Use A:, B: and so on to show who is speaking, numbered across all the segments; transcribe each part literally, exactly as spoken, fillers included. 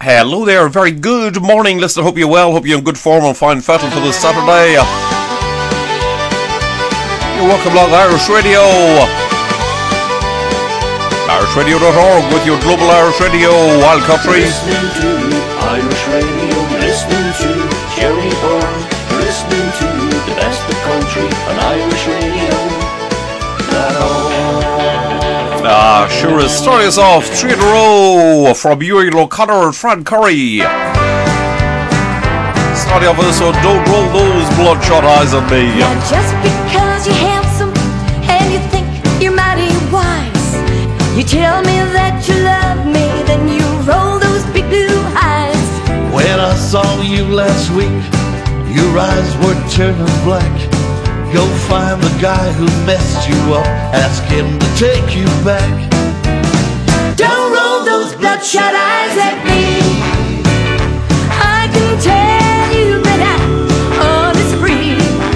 A: Hello there, very good morning, listener. Hope you're well, hope you're in good form and fine fettle for this Saturday. You're welcome along Irish Radio. Irish Radio dot org with your global Irish radio, Wild Country.
B: Listening to Irish Radio, listening to Jerry Byrne, listening to the best of country on Irish Radio.
A: Ah, sure is. Starting us off, three in a row from Uriel O'Connor and Fran Curry. Starting off with this one, don't roll those bloodshot eyes at me.
C: Now just because you're handsome and you think you're mighty wise, you tell me that you love me, then you roll those big blue eyes.
D: When I saw you last week, your eyes were turning black. Go find the guy who messed you up, ask him to take you back.
C: Don't roll those bloodshot eyes at me. I can tell you that I'm on a spree.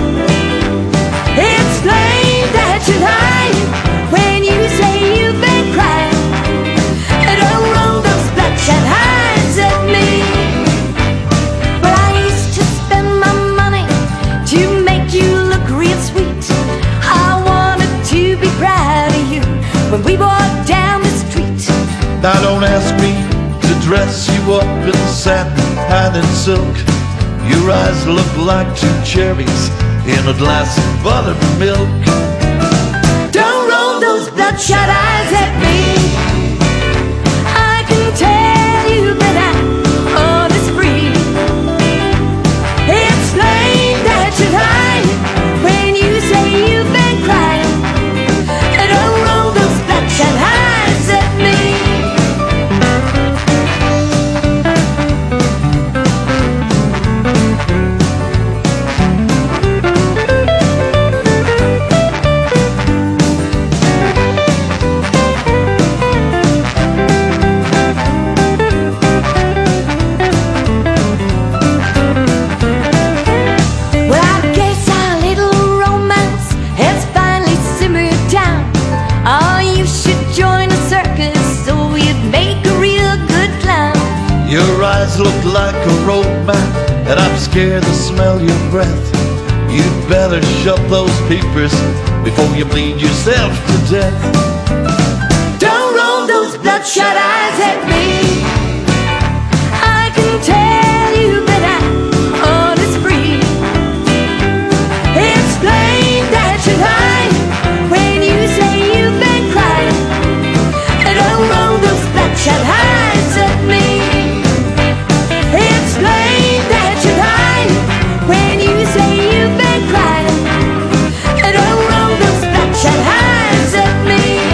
C: It's plain that you're lying when you say you've been crying. Don't roll those bloodshot eyes at me. But I used to spend my money to make you look real sweet. I wanted to be proud of you when we walked down the street.
D: Now don't ask me to dress you up in satin and in silk. Your eyes look like two cherries in a glass of buttermilk.
C: Don't roll those bloodshot eyes at me. I can tell you that I'm on a spree. It's plain that you're lying when you say you've been crying. Don't roll those bloodshot eyes at me. Well, I guess our little romance has finally simmered down. Oh, you should join a circus so you'd make a real good clown.
D: Your eyes look like a road map, and I'm scared to smell your breath. You'd better shut those peepers before you bleed yourself to death.
C: Don't roll those bloodshot eyes at me. I can tell you that I'm on a spree. It's plain that you're lying when you say you've been crying. Don't roll those bloodshot eyes at me. It's plain that you're lying when you say you've been crying. Don't roll those bloodshot eyes at me.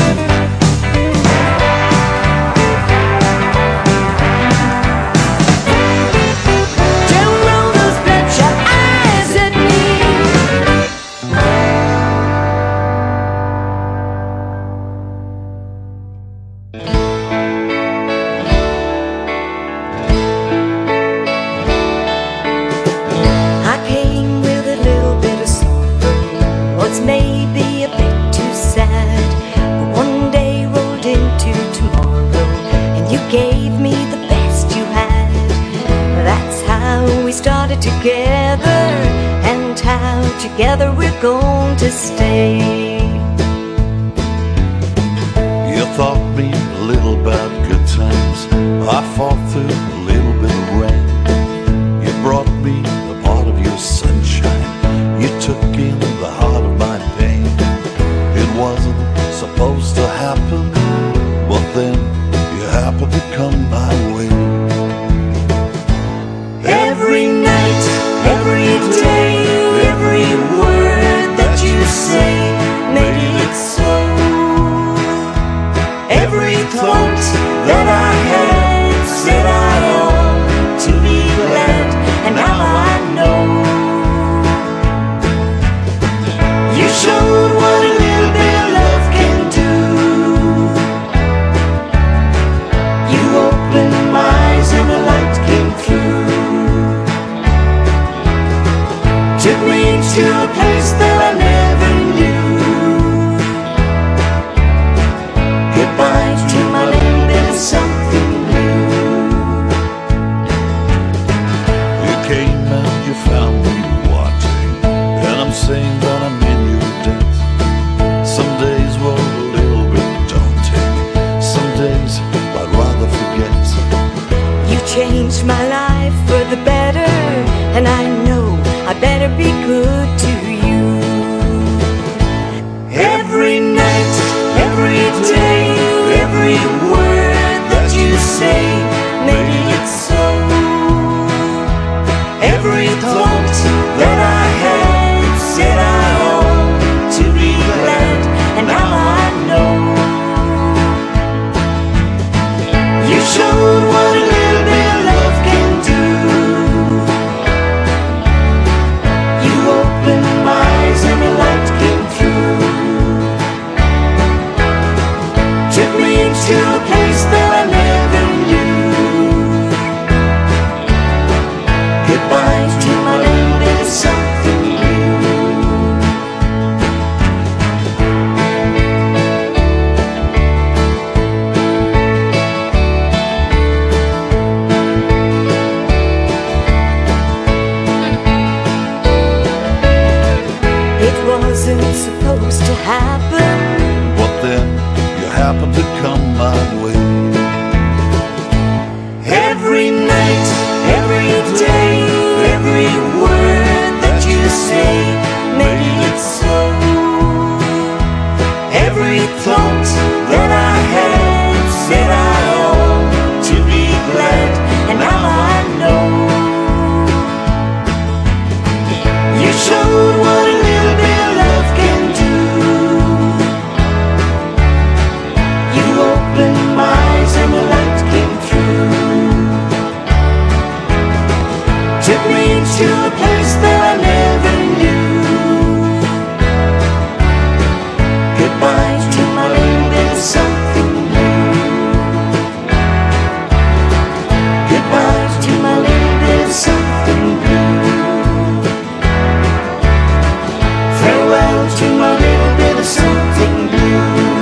C: Don't roll those bloodshot eyes at me. I came with a little bit of sorrow, what's maybe a bit too sad. But one day rolled into tomorrow, and you gave me the best you had. That's how we started together, and how together we're going to stay.
D: You taught me a little about good times. I fought through a little bit of rain. You brought me a part of your sunshine. You took in the heart of my pain. It wasn't supposed to happen, but then you happened to come my way.
C: Every night, every day, every word that you say made it so. Every thought that I had said I ought to be glad, and now I know. You showed what a little bit of love can do. You opened changed my life for the better, and I know I better be good to you. Every night, every day, every word that you say, maybe it's so. Every thought that I had said I ought to be glad, and now I know. You showed what a little bit of love can do. You opened my eyes and the light came through. Took me to a place that I never knew. Goodbye to my little bit of something new. It wasn't supposed to happen,
D: But then you happened to come my way.
C: every night, every day, every word that you say, maybe it's so. Every thought that I had said I ought to be glad, and now I know. You showed what a little bit of love can do. You opened my eyes and the light came through. Took me to a place that I never knew. Goodbye to my little bit of something new. Goodbye to my little bit of something new. Farewell to my little bit of something new.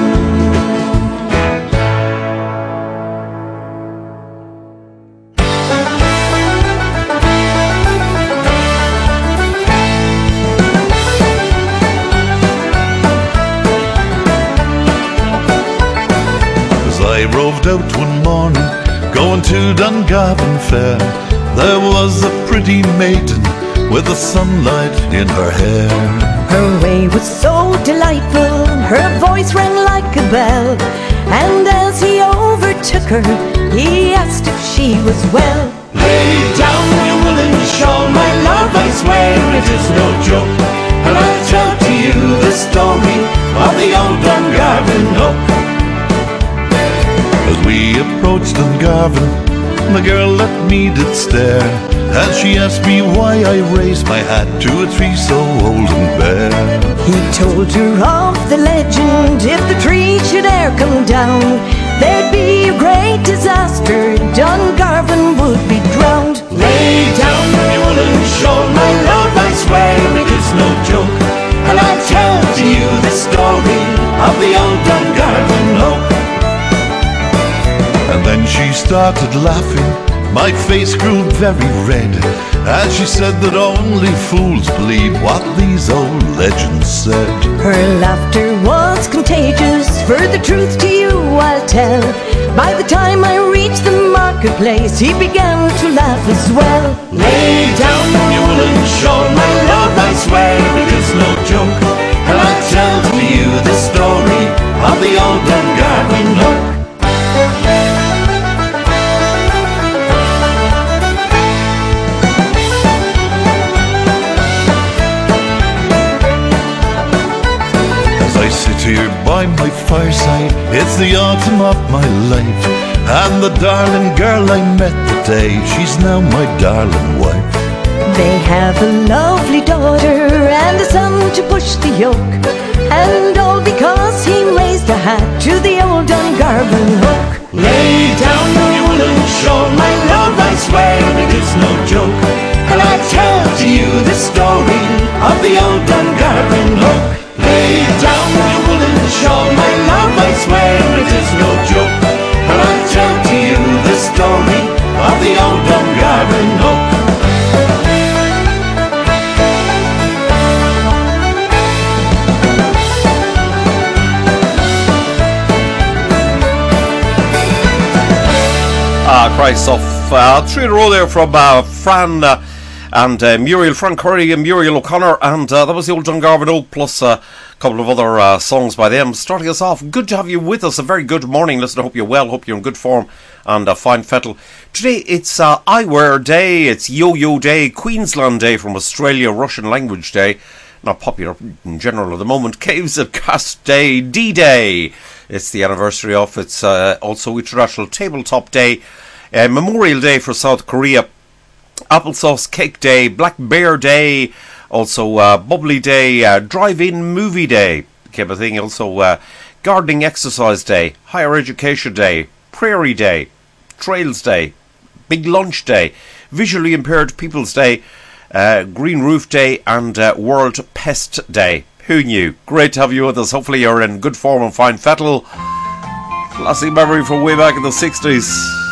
D: As I roved out one morning, going to Dungarvan Fair, there was a pretty maiden with the sunlight in her hair.
C: Her way was so delightful, her voice rang like a bell, and as he overtook her, he asked if she was well.
B: Lay down your woolen shawl, my love, I swear it is no joke. And I'll tell to you the story of the old Dungarvan Hook.
D: As we approached Dungarvan, the girl at me did stare, and she asked me why I raised my hat to a tree so old and bare.
C: He told her of the legend, if the tree should e'er come down, there'd be a great disaster, Dungarvan would be drowned.
B: Lay down your woolen shawl, my love, I swear it is no joke. And I'll tell to you the story of the old Dungarvan Hook.
D: And then she started laughing, my face grew very red, as she said that only fools believe what these old legends said.
C: Her laughter was contagious, for the truth to you I'll tell. By the time I reached the marketplace, he began to laugh as well.
B: Lay down your woolen shawl, my love, I swear it is no joke. And I'll tell to you the story of the old Dungarvan Hook.
D: I sit here by my fireside, it's the autumn of my life, and the darling girl I met today, she's now my darling wife.
C: They have a lovely daughter and a son to push the yoke, and all because he raised a hat to the old Dungarvan Hook.
B: Lay down your woolen shawl, my love, I swear it is no joke. And I tell to you the story of the old Dungarvan Hook. Lay down your woolen shawl, my love, I swear it is no joke. And I tell to you the story of the old Dungarvan Hook.
A: Ah, Christ off off. Uh, three in a row there from uh, Fran uh, and uh, Muriel, Fran Curry and Muriel O'Connor, and uh, that was the old Dungarvan Oak, plus uh, a couple of other uh, songs by them. Starting us off, good to have you with us. A very good morning. Listen, I hope you're well, hope you're in good form and uh, fine fettle. Today it's uh, Eyewear Day, it's Yo-Yo Day, Queensland Day from Australia, Russian Language Day, not popular in general at the moment, Caves of Cast Day, D-Day. It's the anniversary of. It's uh, also International Tabletop Day, uh, Memorial Day for South Korea, Applesauce Cake Day, Black Bear Day, also uh, Bubbly Day, uh, Drive-In Movie Day, kind of thing. Also uh, Gardening Exercise Day, Higher Education Day, Prairie Day, Trails Day, Big Lunch Day, Visually Impaired People's Day, uh, Green Roof Day, and uh, World Pest Day. Who knew? Great to have you with us. Hopefully you're in good form and fine fettle. Classic memory from way back in the sixties.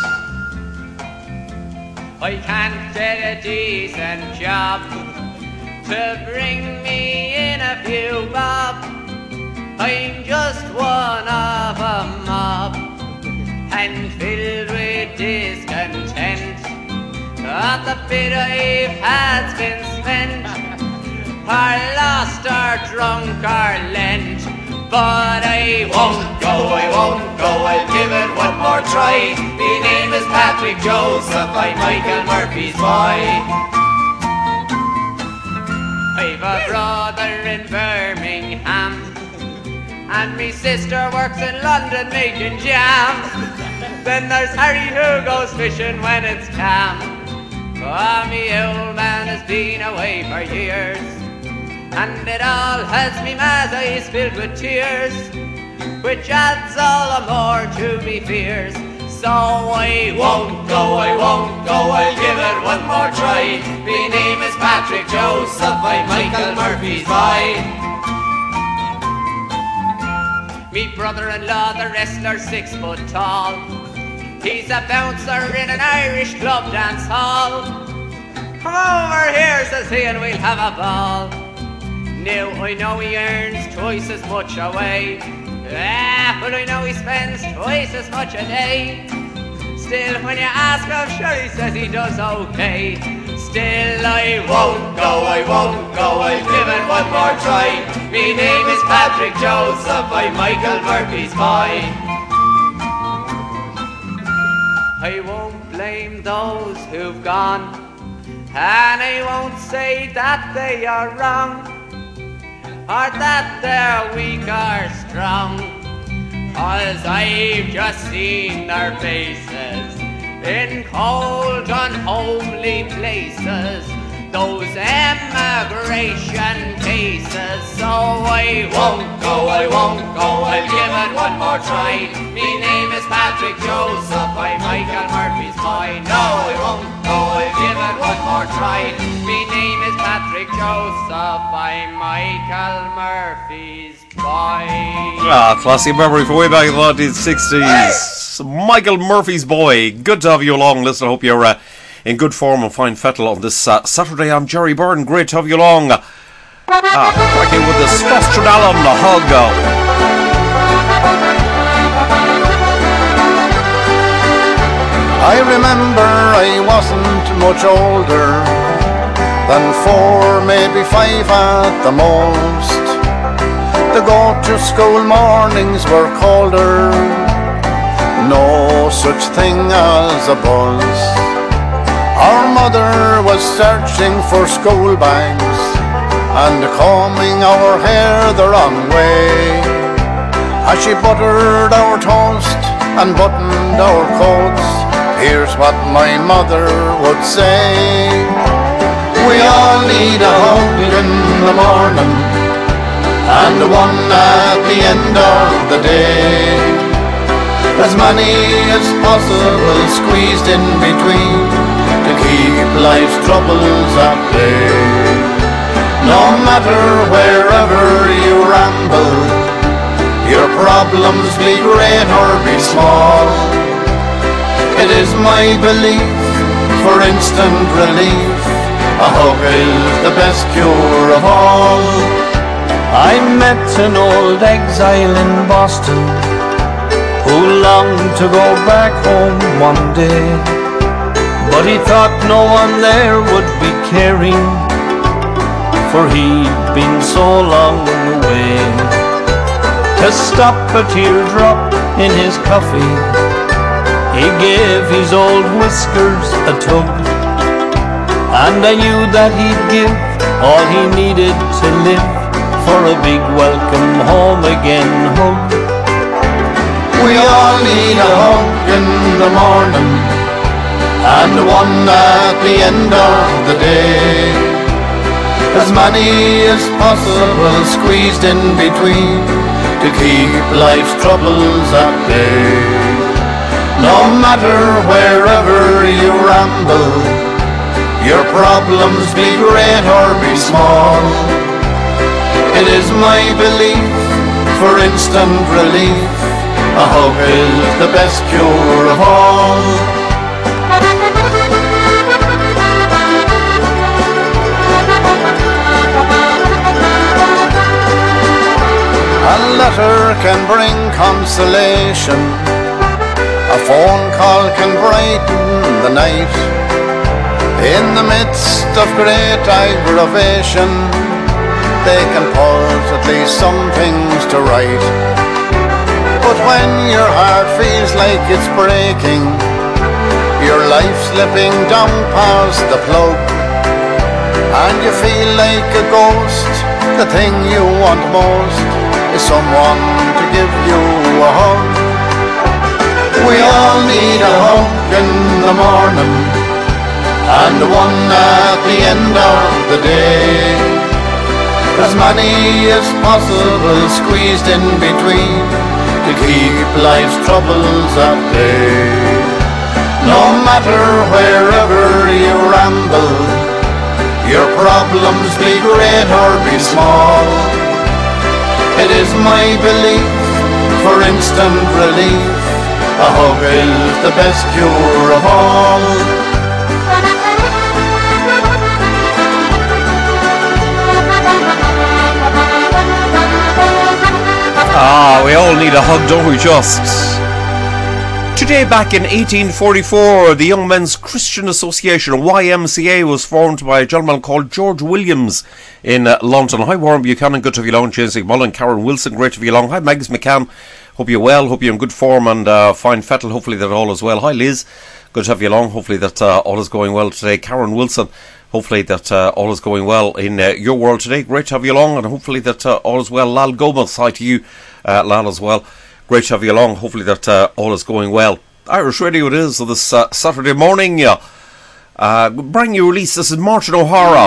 E: I can't get a decent job to bring me in a few bob. I'm just one of a mob and filled with discontent. But the bit I've had's been spent, or lost or drunk or lent. But I won't go, I won't go, I'll give it one more try. My name is Patrick Joseph, I'm Michael Murphy's boy. I've a brother in Birmingham, and me sister works in London making jam. Then there's Harry who goes fishing when it's calm. Oh, me old man has been away for years, and it all has me mad eyes filled with tears, which adds all the more to me fears. So I won't go, I won't go, I'll give it one more try. My name is Patrick Joseph, I'm Michael Murphy's boy. Me brother-in-law, the wrestler, six foot tall, he's a bouncer in an Irish club dance hall. Come over here, says he, and we'll have a ball. Now I know he earns twice as much a way, ah, but I know he spends twice as much a day. Still, when you ask him, sure he says he does okay. Still, I won't go, I won't go, I'll give it one more try. My name is Patrick Joseph, I'm Michael Murphy's boy. I won't blame those who've gone, and I won't say that they are wrong, or that they're weak or strong, 'cause I've just seen their faces in cold unhomely places, those immigration cases. So I won't go, I won't go, I'll give it one more try. My name is Patrick Joseph, I'm Michael Murphy's boy. No, I won't go, I'll give it one more try. My name is Patrick Joseph, I'm Michael Murphy's boy.
A: Ah, classic memory from way back in the nineteen sixties. Michael Murphy's boy. Good to have you along. Listen, I hope you're uh, in good form and fine fettle on this uh, Saturday. I'm Jerry Byrne. Great to have you along. Ah, cracking with the Spostradalum, the hug.
F: I remember I wasn't much older than four, maybe five at the most. The go-to-school mornings were colder, no such thing as a bus. Our mother was searching for school bags and combing our hair the wrong way, as she buttered our toast and buttoned our coats. Here's what my mother would say: we all need a hug in the morning and one at the end of the day, as many as possible squeezed in between to keep life's troubles at bay. No matter wherever you ramble, your problems be great or be small, it is my belief, for instant relief, a hug is the best cure of all. I met an old exile in Boston who longed to go back home one day.
B: but he thought no one there would be caring, for he'd been so long away. To stop a teardrop in his coffee, he gave his old whiskers a tug, and I knew that he'd give all he needed to live for a big welcome home again hug.
F: We all need a hug in the morning, and one at the end of the day. As many as possible squeezed in between, to keep life's troubles at bay. No matter wherever you ramble, your problems be great or be small, it is my belief, for instant relief, a hug is the best cure of all. A letter can bring consolation, a phone call can brighten the night. In the midst of great aggravation, they can put at least some things to right. But when your heart feels like it's breaking, your life slipping down past the plug, and you feel like a ghost, the thing you want most is someone to give you a hug. We all need a hug in the morning, and one at the end of the day. As many as possible squeezed in between, to keep life's troubles at bay. No matter wherever you ramble, your problems be great or be small, it is my belief, for instant relief, a hug is the best cure of all.
A: Ah, we all need a hug, don't we just? Today, back in eighteen forty-four, the Young Men's Christian Association, Y M C A, was formed by a gentleman called George Williams in uh, London. Hi, Warren Buchanan, good to have you along. James McMullen, Karen Wilson, great to have you along. Hi, Mags McCann, hope you're well, hope you're in good form, and uh, fine Fettle, hopefully that all is well. Hi, Liz, good to have you along, hopefully that uh, all is going well today. Karen Wilson, hopefully that uh, all is going well in uh, your world today. Great to have you along, and hopefully that uh, all is well. Lal Gomez, hi to you, uh, Lal, as well. Great to have you along. Hopefully that uh, all is going well. Irish Radio it is, so this uh, Saturday morning. Yeah. Uh, brand new release. This is Martin O'Hara.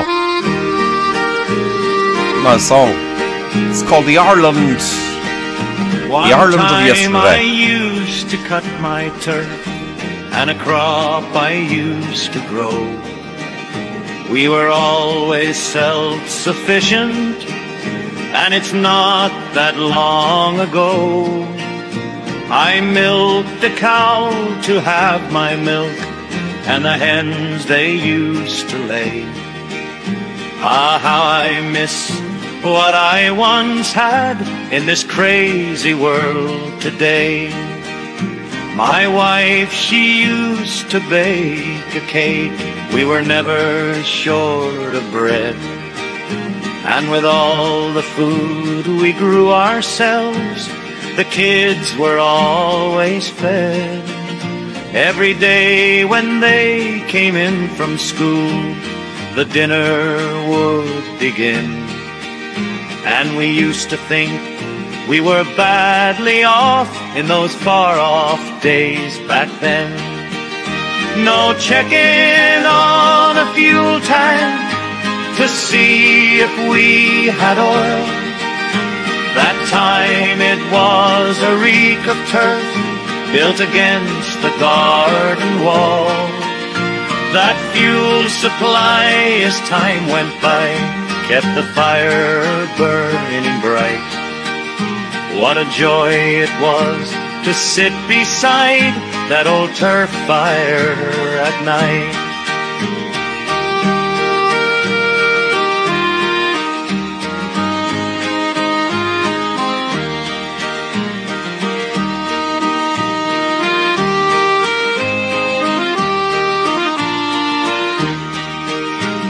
A: Nice song. It's called The Ireland.
B: One
A: the Ireland
B: time
A: of yesterday.
B: I used to cut my turf, and a crop I used to grow. We were always self-sufficient, and it's not that long ago. I milked a cow to have my milk, and the hens they used to lay. Ah, how I miss what I once had in this crazy world today. My wife, she used to bake a cake, we were never short of bread. And with all the food we grew ourselves, the kids were always fed. Every day when they came in from school, the dinner would begin. And we used to think we were badly off in those far-off days back then. No checking on a fuel tank to see if we had oil. That time it was a reek of turf built against the garden wall. That fuel supply, as time went by, kept the fire burning bright. What a joy it was to sit beside that old turf fire at night.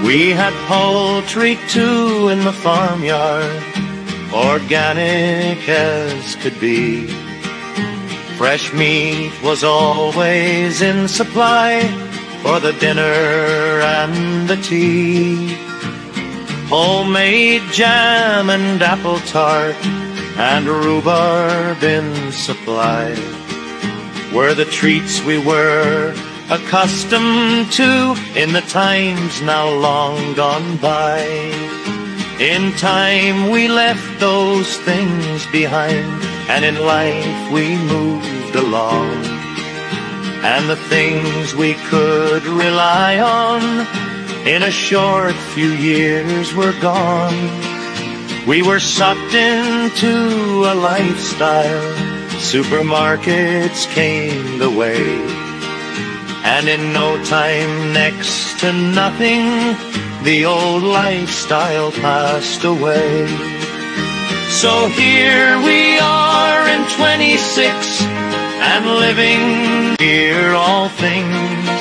G: We had poultry too in the farmyard, organic as could be. Fresh meat was always in supply for the dinner and the tea. Homemade jam and apple tart and rhubarb in supply were the treats we were accustomed to in the times now long gone by. In time we left those things behind, and in life we moved along. And the things we could rely on in a short few years were gone. We were sucked into a lifestyle, supermarkets came the way, and in no time, next to nothing, the old lifestyle passed away. So here we are in twenty-six, and living near all things.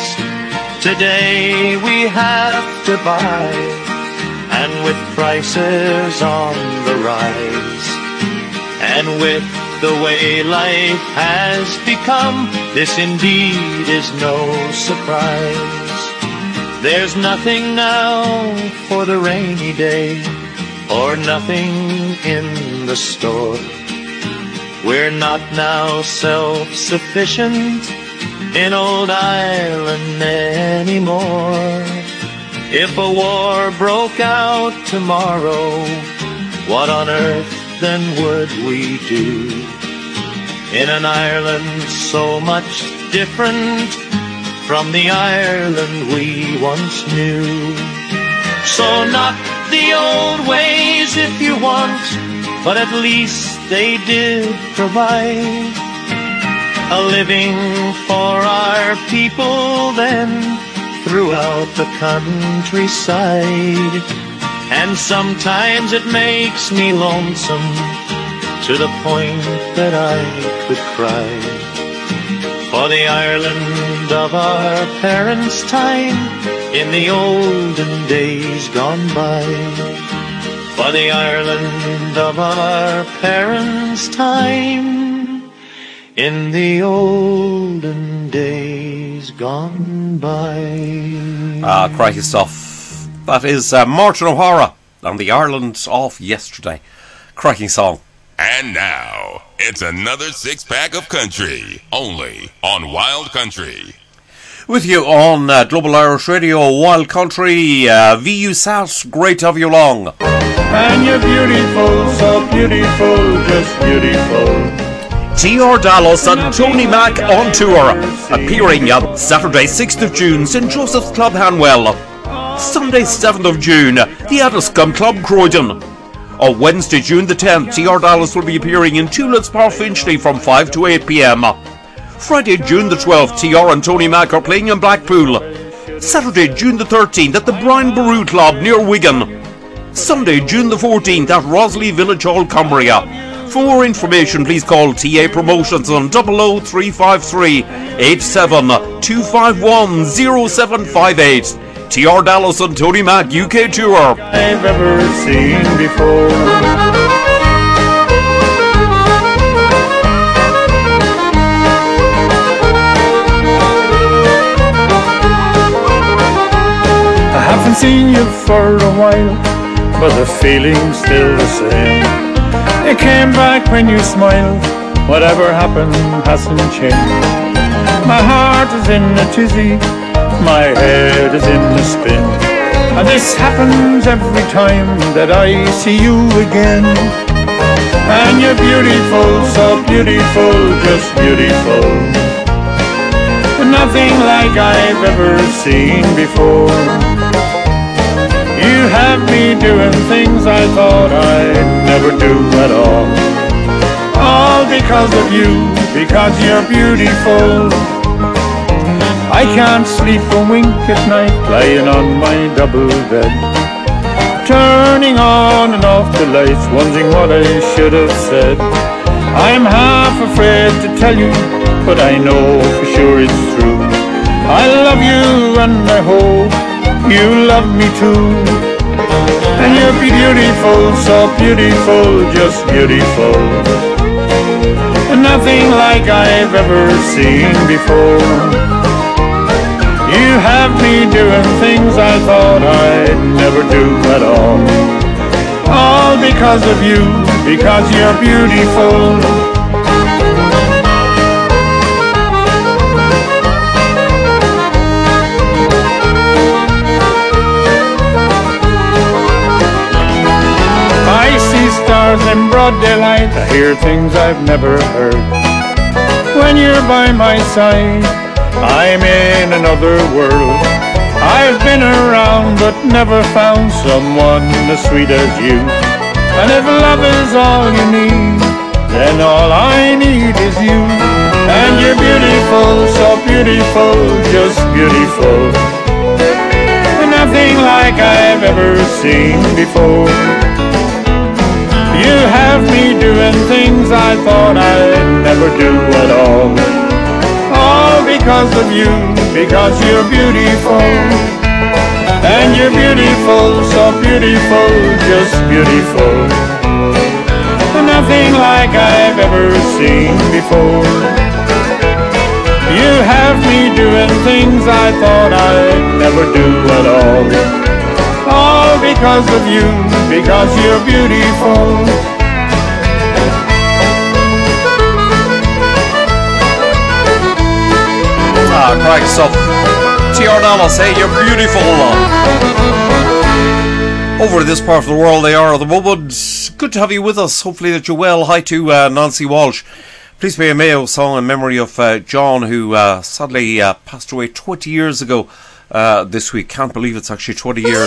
G: Today we have to buy, and with prices on the rise, and with the way life has become, this indeed is no surprise. There's nothing now for the rainy day, or nothing in the store. We're not now self-sufficient in old Ireland anymore. If a war broke out tomorrow, what on earth then would we do? In an Ireland so much different from the Ireland we once knew. So not the old ways if you want, but at least they did provide a living for our people then throughout the countryside. And sometimes it makes me lonesome to the point that I could cry for the Ireland of our parents' time in the olden days gone by. For the Ireland of our parents' time in the olden days gone by.
A: Ah, crikey stuff. That is uh, Martin O'Hara and the Ireland of Yesterday. Cracking song.
H: And now, it's another six-pack of country, only on Wild Country.
A: With you on uh, Global Irish Radio, Wild Country, uh, V U S A T, great to have you along.
B: And you're beautiful, so beautiful, just beautiful.
A: T R Dallas and Tony Mac on tour, appearing on Saturday sixth of June, Saint Joseph's Club Hanwell. Sunday seventh of June, the Addiscombe Club Croydon. On Wednesday, June the tenth, T R Dallas will be appearing in Tulips Bar Finchley from five to eight p.m. Friday, June the twelfth, T R and Tony Mac are playing in Blackpool. Saturday, June the thirteenth, at the Brian Boru Club near Wigan. Sunday, June the fourteenth, at Rosley Village Hall, Cumbria. For more information, please call T A Promotions on double oh three five three, eight seven two five one, oh seven five eight. T R Dallas and Tony Mac U K Tour.
B: I've ever seen before. I haven't seen you for a while, but the feeling's still the same. It came back when you smiled. Whatever happened hasn't changed. My heart is in a tizzy, my head is in a spin, and this happens every time that I see you again. And you're beautiful, so beautiful, just beautiful, nothing like I've ever seen before. You have me doing things I thought I'd never do at all, all because of you, because you're beautiful. I can't sleep a wink at night, lying on my double bed, turning on and off the lights, wondering what I should have said. I'm half afraid to tell you, but I know for sure it's true. I love you and I hope
I: you love me too. And you're beautiful, so beautiful, just beautiful. Nothing like I've ever seen before. You have me doing things I thought I'd never do at all. All because of you, because you're beautiful. I see stars in broad daylight, I hear things I've never heard. When you're by my side, I'm in another world. I've been around but never found someone as sweet as you. And if love is all you need, then all I need is you. And you're beautiful, so beautiful, just beautiful. Nothing like I've ever seen before. You have me doing things I thought I'd never do at all. All because of you, because you're beautiful. And you're beautiful, so beautiful, just beautiful. Nothing like I've ever seen before. You have me doing things I thought I'd never do at all. All because of you, because you're beautiful.
A: Ah, great stuff. T R Dallas, hey, you're beautiful. Over to this part of the world they are at the moment. Good to have you with us. Hopefully that you're well. Hi to uh, Nancy Walsh. Please play a Mayo song in memory of uh, John, who uh, sadly uh, passed away twenty years ago uh, this week. Can't believe it's actually twenty years.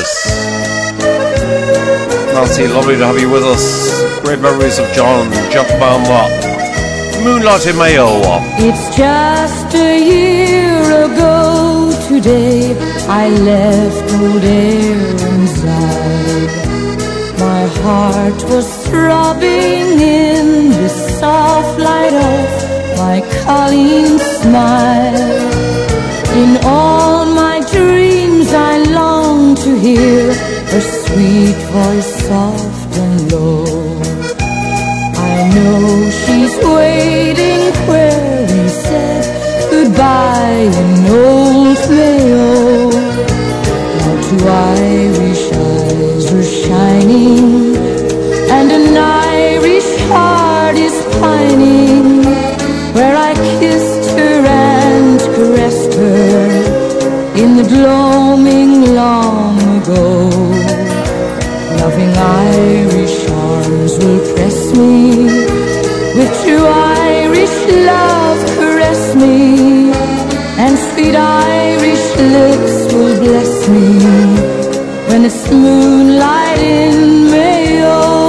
A: Nancy, lovely to have you with us. Great memories of John Giacomo. Moonlight in Mayo.
J: It's just a year ago today I left old air inside. My heart was throbbing in the soft light of my Colleen's smile. In all my dreams I long to hear her sweet voice soft and low. I know she's waiting where we said goodbye in old Mayo. Now two Irish eyes were shining and an Irish heart is pining, where I kissed her and caressed her in the gloaming long ago. Loving Irish arms will press me, with true Irish love caress me, and sweet Irish lips will bless me when it's moonlight in Mayo.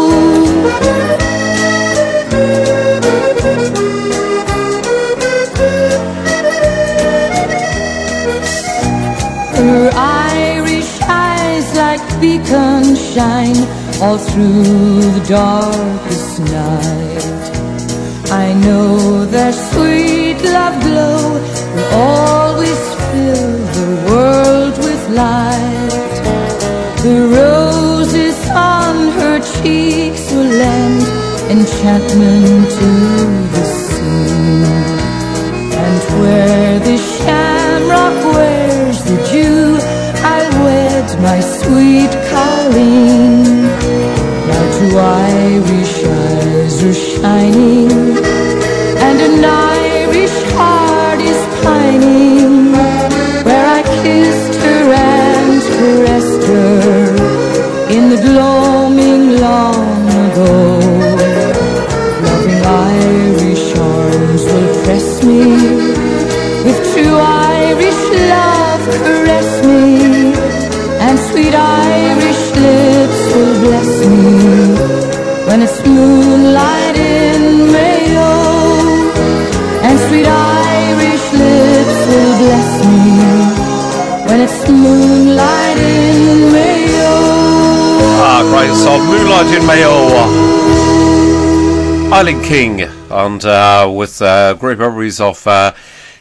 J: Her Irish eyes like beacons shine all through the darkest night. I know their sweet love glow will always fill the world with light. The roses on her cheeks will lend enchantment to the scene, and where the shamrock wears the dew, I'll wed my sweet Colleen. Now two Irish eyes are shining and an Irish heart is pining, where I kissed her and caressed her in the gloaming long ago. Loving Irish arms will press me, with true Irish love caress me, and sweet Irish lips will bless me when it's moonlight in Mayo. And sweet Irish lips will bless me when it's moonlight in Mayo.
A: Ah, great song, Moonlight in Mayo. Eileen King, and uh, with uh, great memories of uh,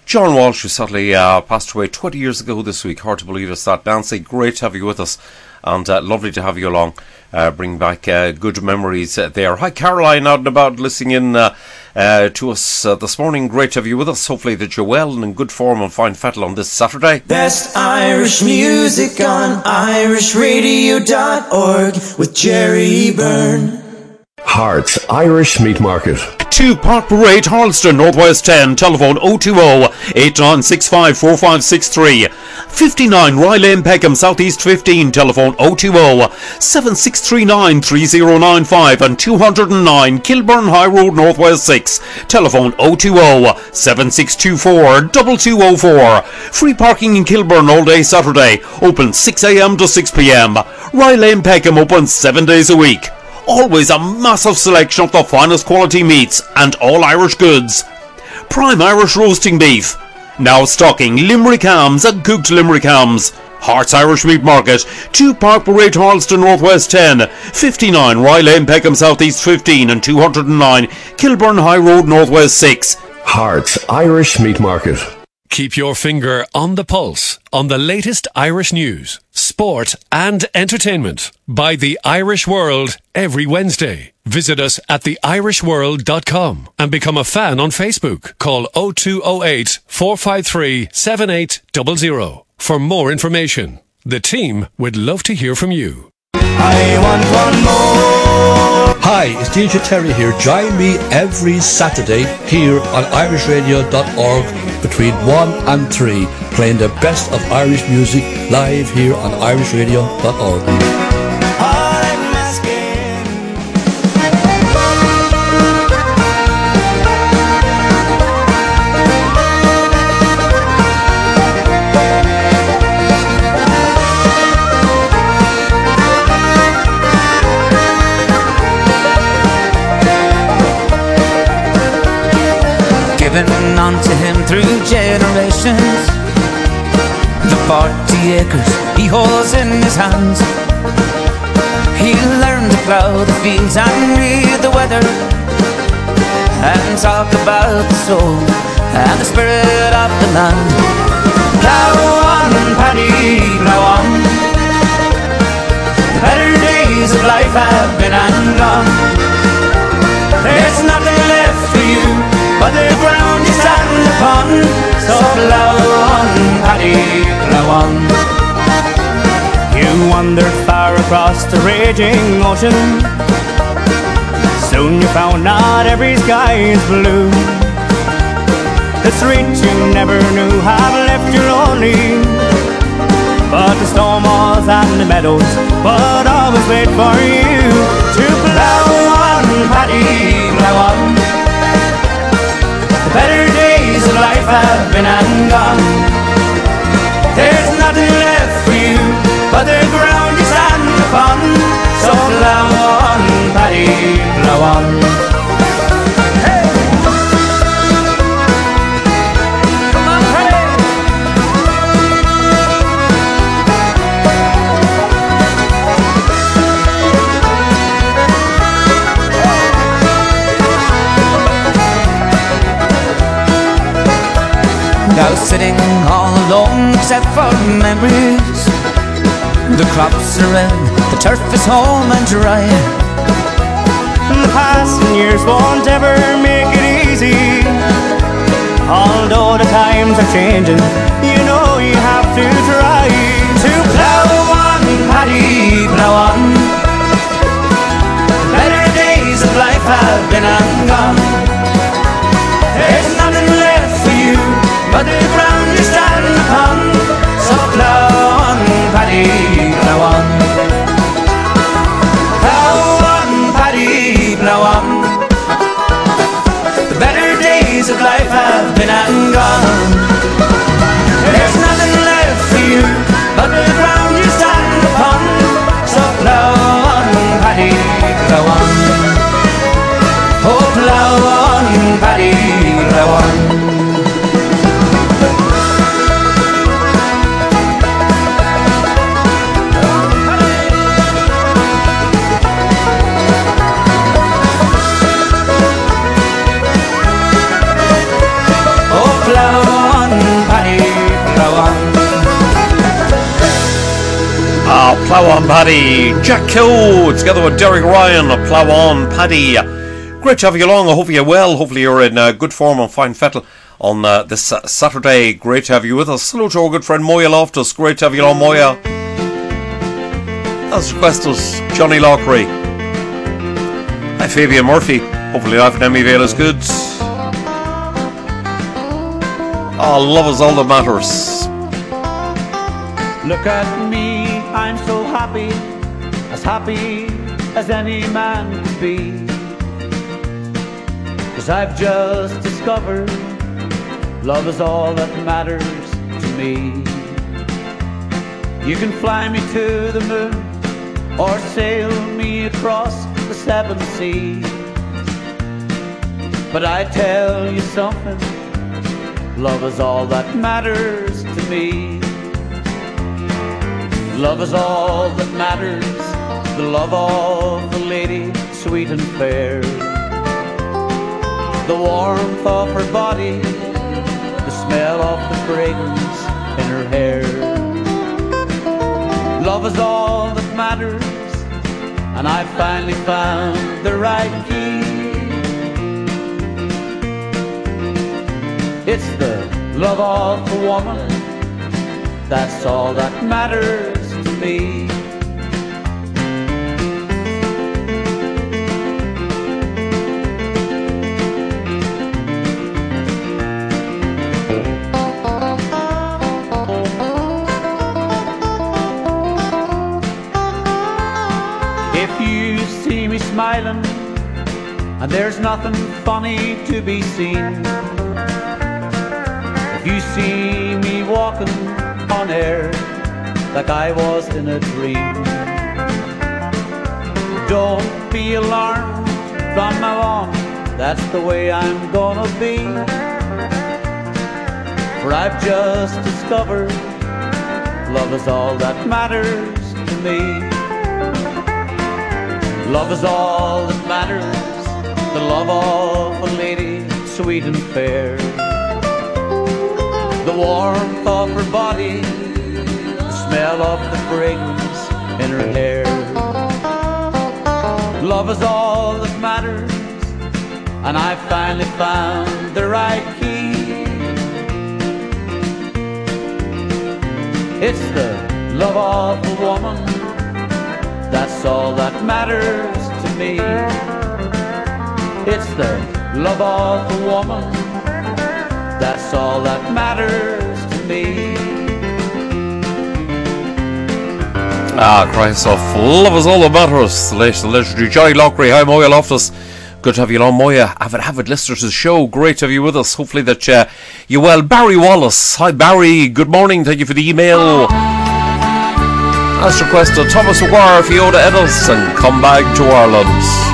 A: John Walsh, who sadly uh, passed away twenty years ago this week. Hard to believe it's that. Nancy, great to have you with us, and uh, lovely to have you along. Uh, bring back uh, good memories uh, there. Hi, Caroline, out and about, listening in uh, uh, to us uh, this morning. Great to have you with us. Hopefully that you're well and in good form and fine fettle on this Saturday.
B: Best Irish music on irish radio dot org with Jerry Byrne.
K: Hearts Irish Meat Market.
L: two Park Parade, Harleston, Northwest ten, telephone oh two oh, eight nine six five, four five six three. fifty-nine Rye Lane, Peckham, Southeast fifteen, telephone oh two oh, seven six three nine, three oh nine five, and two oh nine Kilburn High Road, Northwest six, telephone oh two oh, seven six two four, two two oh four. Free parking in Kilburn all day Saturday, open six a.m. to six p.m. Rye Lane, Peckham, open seven days a week. Always a massive selection of the finest quality meats and all Irish goods. Prime Irish roasting beef. Now stocking Limerick hams and cooked Limerick hams. Hearts Irish Meat Market, two Park Parade, Harleston, Northwest ten, fifty-nine Rye Lane, Peckham, Southeast fifteen, and two oh nine Kilburn High Road, Northwest six.
K: Hearts Irish Meat Market.
M: Keep your finger on the pulse on the latest Irish news, sport and entertainment by The Irish World every Wednesday. Visit us at the irish world dot com and become a fan on Facebook. Call oh two oh eight, four five three, seven eight zero zero for more information. The team would love to hear from you.
B: I want one more.
N: Hi, it's D J Terry here. Join me every Saturday here on irish radio dot org between one and three, playing the best of Irish music live here on irish radio dot org.
O: Given unto him through generations, the forty acres he holds in his hands. He learned to plough the fields and read the weather, and talk about the soul and the spirit of the land. Plough on, Paddy, plough on. The better days of life have been and gone. There's nothing left for you but the ground you stand upon. So plough on, Paddy, plough on.
P: You wandered far across the raging ocean. Soon you found not every sky is blue. The streets you never knew have left you lonely, but the storm walls and the meadows would always wait for you. To plough on, Paddy, plough on. The better days of life have been and gone. There's nothing left for you but the ground you stand upon. So plough on, Paddy, plough on.
O: Now sitting all alone except for memories. The crops are in, the turf is home and dry.
P: The passing years won't ever make it easy. Although the times are changing, you know you have to try.
O: To plough on, Paddy, plough on. The better days of life have been and gone. There's nothing left for you but the ground you stand upon. So plough on, Paddy, plough on. Plough on, Paddy, plough on. The better days of life have been and gone.
A: Plough On Paddy, Jack Keogh, together with Derek Ryan, Plough On Paddy. Great to have you along. I hope you're well. Hopefully you're in uh, good form and fine fettle on uh, this uh, Saturday. Great to have you with us. Hello to our good friend Moya Loftus. Great to have you along, Moya. As requested, Johnny Lockery. Hi, Fabian Murphy. Hopefully life in Emmy Vale is good. Oh, love is all that matters.
P: Look at me, I'm so happy, as happy as any man could be. 'Cause I've just discovered love is all that matters to me. You can fly me to the moon or sail me across the seven seas, but I tell you something, love is all that matters to me. Love is all that matters, the love of a lady sweet and fair, the warmth of her body, the smell of the fragrance in her hair. Love is all that matters, and I finally found the right key. It's the love of a woman, that's all that matters to me. If you see me smiling and there's nothing funny to be seen, if you see me walking on air like I was in a dream, don't be alarmed, from now on that's the way I'm gonna be. For I've just discovered love is all that matters to me. Love is all that matters, the love of a lady sweet and fair, the warmth of her body, the smell of the fragrance in her hair. Love is all that matters, and I finally found the right key. It's the love of a woman, that's all that matters to me. It's the love of a woman, that's all that matters to me.
A: Ah, Christ of love is all that matters. The latest legendary Johnny Lockery. Hi, Moya Loftus. Good to have you along, Moya. Avid, avid listener to the show. Great to have you with us. Hopefully that uh, you're well. Barry Wallace. Hi, Barry. Good morning. Thank you for the email. As requested, Thomas Maguire, Fiona Edelson, Come Back to Ireland.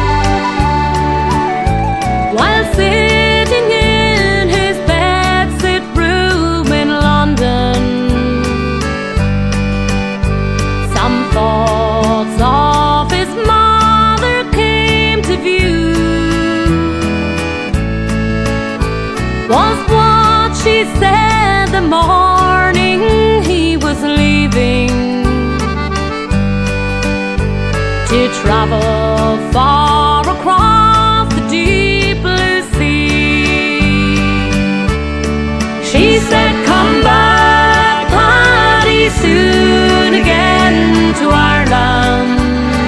J: While sitting in his bedsit room in London, some thoughts of his mother came to view. Was what she said the morning he was leaving to travel far across the deep blue sea. She said, come back, Paddy, soon again to Ireland.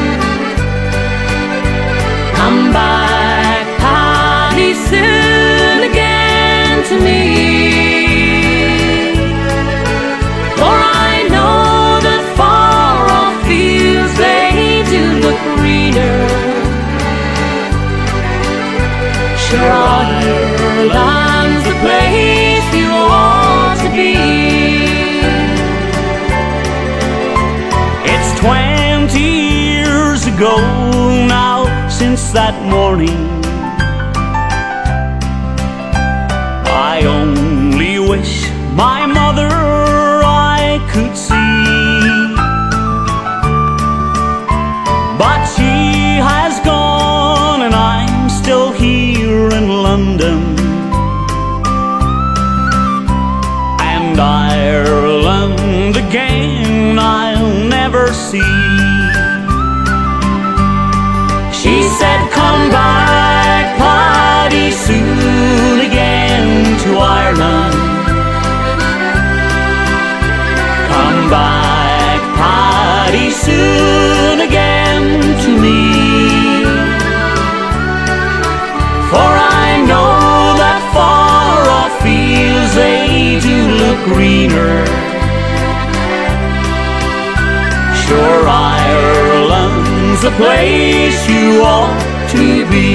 J: Come back, Paddy, soon again to me. For I know that far off fields they do look greener. Sure, Ireland's the place you ought to be.
P: It's twenty years ago now since that morning. I only wish my mother I could see, but she has gone and I'm still here in London. And Ireland again I'll never sea. She said, come back, Paddy, soon again to Ireland. Come back, Paddy, soon again to me. For I know that far off fields they do look greener. Sure, Ireland's the place you ought to be.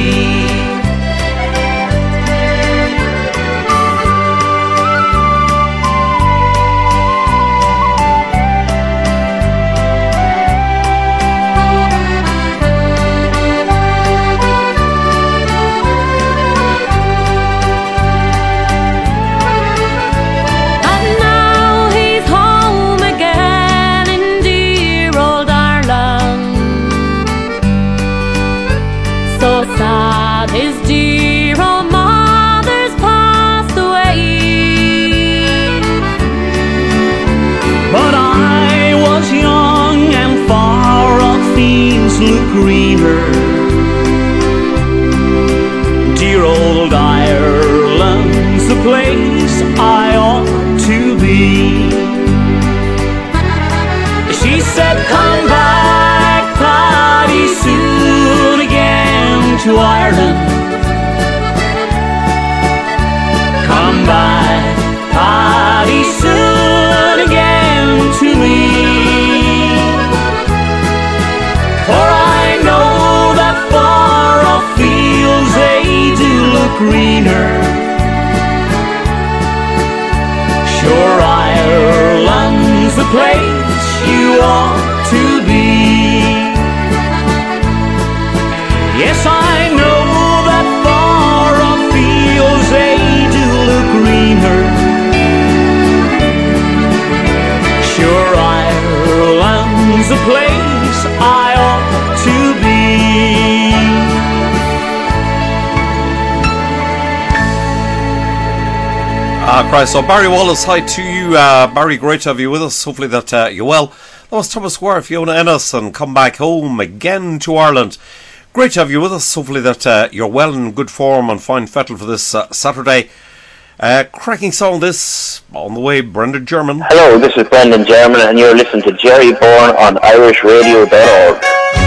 P: Greener. Dear old Ireland's the place I ought to be. She said, come back, Paddy, soon again to Ireland. Come back, Paddy, soon again to me. For I know that far off fields they do look greener. Sure, Ireland's the place you ought to be. Yes, I know that far off fields they do look greener. Sure, Ireland's the place I ought to be.
A: Ah, Christ. So Barry Wallace, hi to you. Uh, Barry, great to have you with us. Hopefully that uh, you're well. That was Thomas Ware, Fiona Ennis, and come back home again to Ireland. Great to have you with us. Hopefully that uh, you're well and in good form and fine fettle for this uh, Saturday. Uh, cracking song this on the way, Brendan German.
Q: Hello, this is Brendan German, and you're listening to Jerry Bourne on Irish Radio dot org.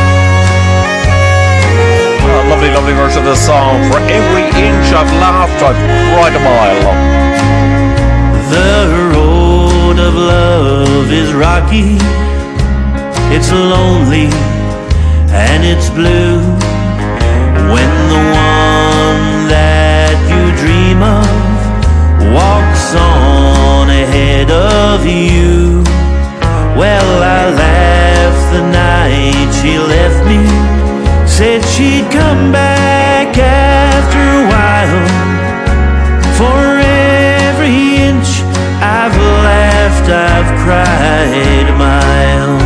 A: A lovely, lovely version of this song. For every inch I've laughed, I've cried a mile.
G: The road of love is rocky, it's lonely, and it's blue. When the one that you dream of walks on ahead of you. Well, I laughed the night she left me, said she'd come back after a while. For every inch I've laughed, I've cried a mile.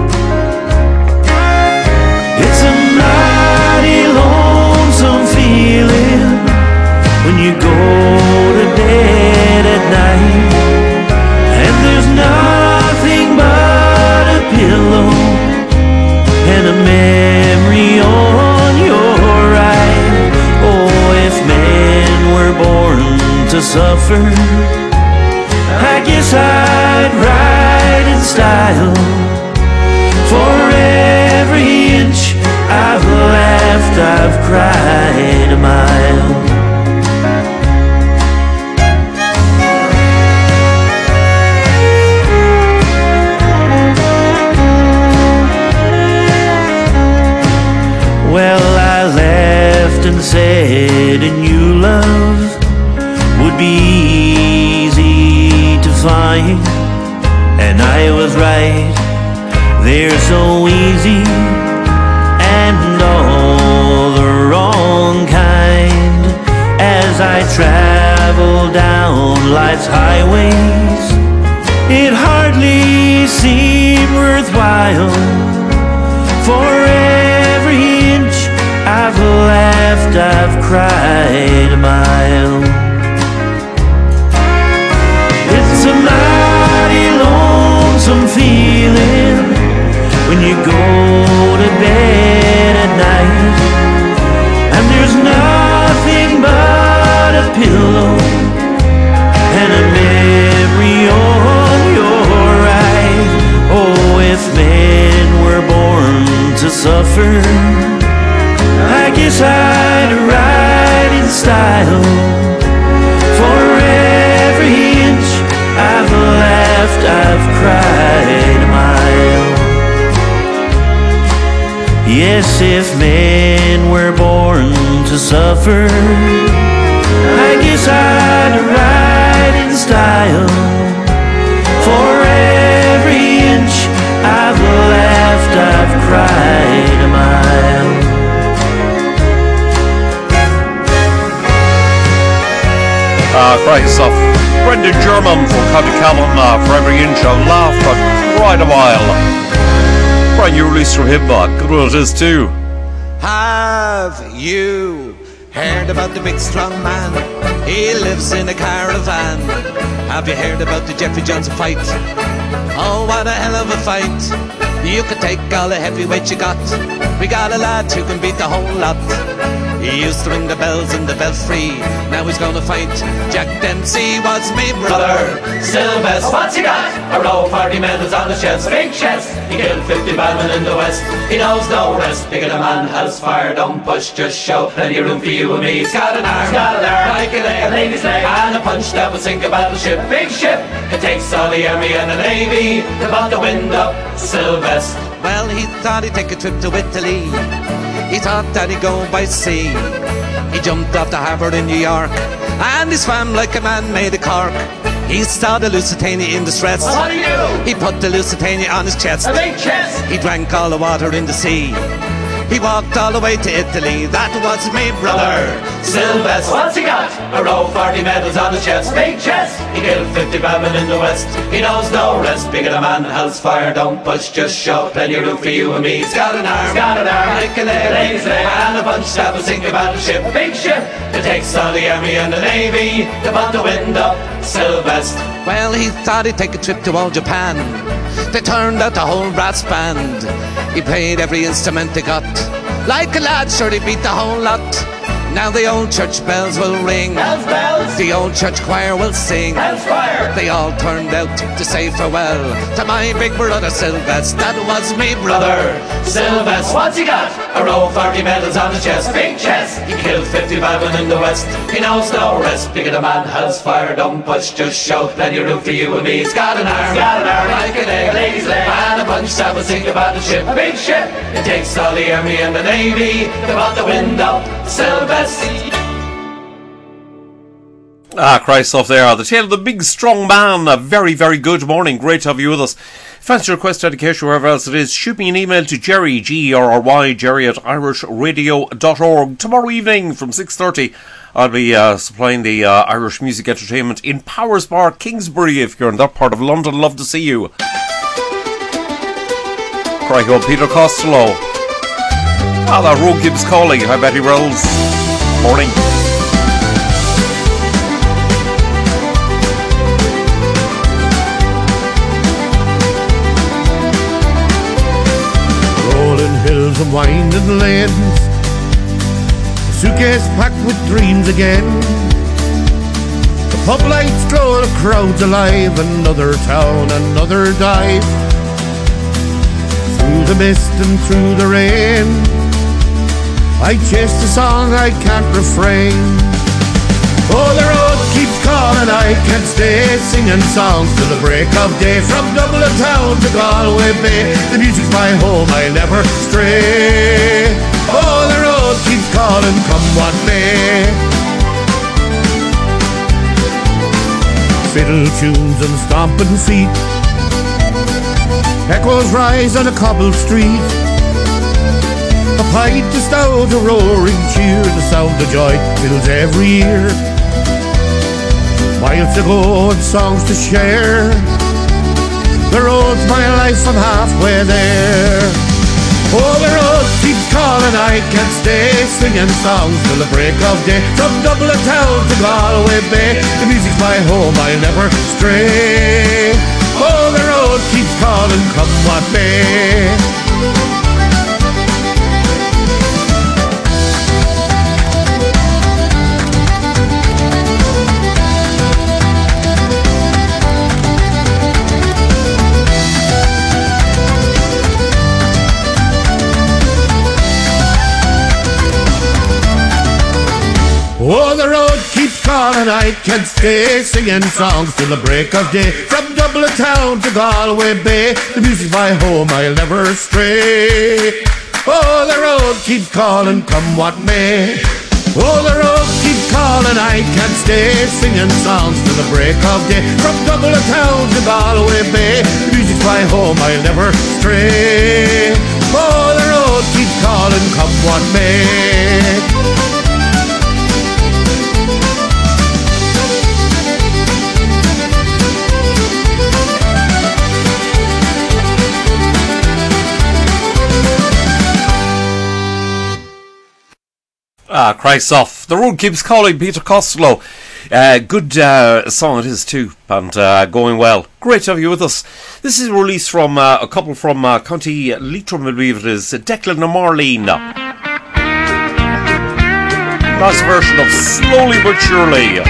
G: It's a mighty lonesome feeling when you go to bed at night, and there's nothing but a pillow and a memory on your right. Oh, if men were born to suffer, I guess I'd ride in style. For every inch I've laughed, I've cried a mile. Well, I laughed and said a new love would be easy to find, and I was right. They're so easy and all the wrong kind. As I travel down life's highways, it hardly seemed worthwhile. For every inch I've laughed, I've cried a mile. It's a mighty lonesome feeling when guess if men were born to suffer, I guess I'd ride in style. For every inch I've laughed, I've cried a mile.
A: Ah, Christ of Brendan German from County Cavan, uh, for every inch I've laughed, I've cried a mile. Brand new release from him, uh, good one it is too.
R: Have you heard about the big strong man? He lives in a caravan. Have you heard about the Jeffrey Johnson fight? Oh, what a hell of a fight. You can take all the heavyweight you got. We got a lad who can beat the whole lot. He used to ring the bells in the belfry. Now he's gonna fight Jack Dempsey. Was me brother
B: Sylvester, what's he got? A row of forty medals on his chest, big chest. He killed fifty bad men in the west. He knows no rest. Bigger the man has fire, don't push, just show. Plenty of room for you and me. He's got an arm, he's got an arm like a leg, a lady's leg, and a punch that will sink a battleship. Big ship. It takes all the army and the navy to put the wind up Sylvester.
R: Well, he thought he'd take a trip to Italy. He thought that he'd go by sea. He jumped off the harbour in New York, and he swam like a man made of cork. He saw the Lusitania in distress.
B: Well, what do you do?
R: He put the Lusitania on his chest.
B: A big chest.
R: He drank all the water in the sea. He walked all the way to Italy. That was me brother
B: Sylvester, what's he got? A row of forty medals on his chest, big chest. He killed fifty bad men in the west. He knows no rest. Bigger the man has fire, don't push, just show. Plenty of room for you and me. He's got an arm,
R: he's got an arm
B: like a leg, lady's leg, and a punch that will sink a battleship. Big ship. It takes all the army and the navy to put the wind up Sylvester.
R: Well, he thought he'd take a trip to old Japan. They turned out the whole brass band. He played every instrument they got. Like a lad, sure he beat the whole lot. Now the old church bells will ring.
B: Bells, bells.
R: The old church choir will sing.
B: Bells choir.
R: They all turned out to say farewell to my big brother Sylvester. That was me brother
B: Sylvester, what's he got? A row of forty medals on his chest, big chest. He killed fifty bad men in the west. He knows no rest. Bigger the man has fire, don't push, just show. Plenty of room for you and me. He's got an arm, he's got an arm like a leg, a lady's leg, and a punch that will sink a battleship. A big ship. It takes all the army and the navy to put the wind up Sylvester.
A: Ah, Christ off there. The tale of the big strong man. A very, very good morning. Great to have you with us. Fancy request dedication, wherever else it is, shoot me an email to Jerry, G E R R Y, Jerry at irish radio dot org. Tomorrow evening from six thirty, I'll be uh, supplying the uh, Irish music entertainment in Powers Bar, Kingsbury. If you're in that part of London, love to see you. Craig on Peter Costello. Ah, that road keeps calling. Hi, Betty Rolls. Morning.
S: Rolling hills and winding lanes, suitcase packed with dreams again. The pub lights glow, the crowd's alive. Another town, another dive. Through the mist and through the rain, I chase the song I can't refrain. Oh, the road keeps calling, I can't stay singing songs till the break of day. From Dublin town to Galway Bay, the music's my home, I'll never stray. Oh, the road keeps calling, come what may. Fiddle tunes and stomping feet, echoes rise on a cobbled street. A pint to stout, a roaring cheer, the sound of joy fills every ear. Miles to go and songs to share, the road's my life, I'm halfway there. Oh, the road keeps calling, I can't stay singing songs till the break of day. From Dublin town to Galway Bay, the music's my home, I'll never stray. Oh, the road keeps calling, come what may. Oh, the road keeps calling, I can't stay singing songs till the break of day. From Dublin town to Galway Bay, the music's my home, I'll never stray. Oh, the road keeps calling, come what may. Oh, the road keeps calling, I can't stay singing songs till the break of day. From Dublin town to Galway Bay, music's my home, I'll never stray. Oh, the road keeps calling, come what may.
A: Ah, Christ off. The road keeps calling, Peter Costello. Uh, good uh, song it is too, and uh, going well. Great to have you with us. This is a release from uh, a couple from uh, County Leitrim, I believe it is, Declan and Marlene. Nice version of Slowly But Surely.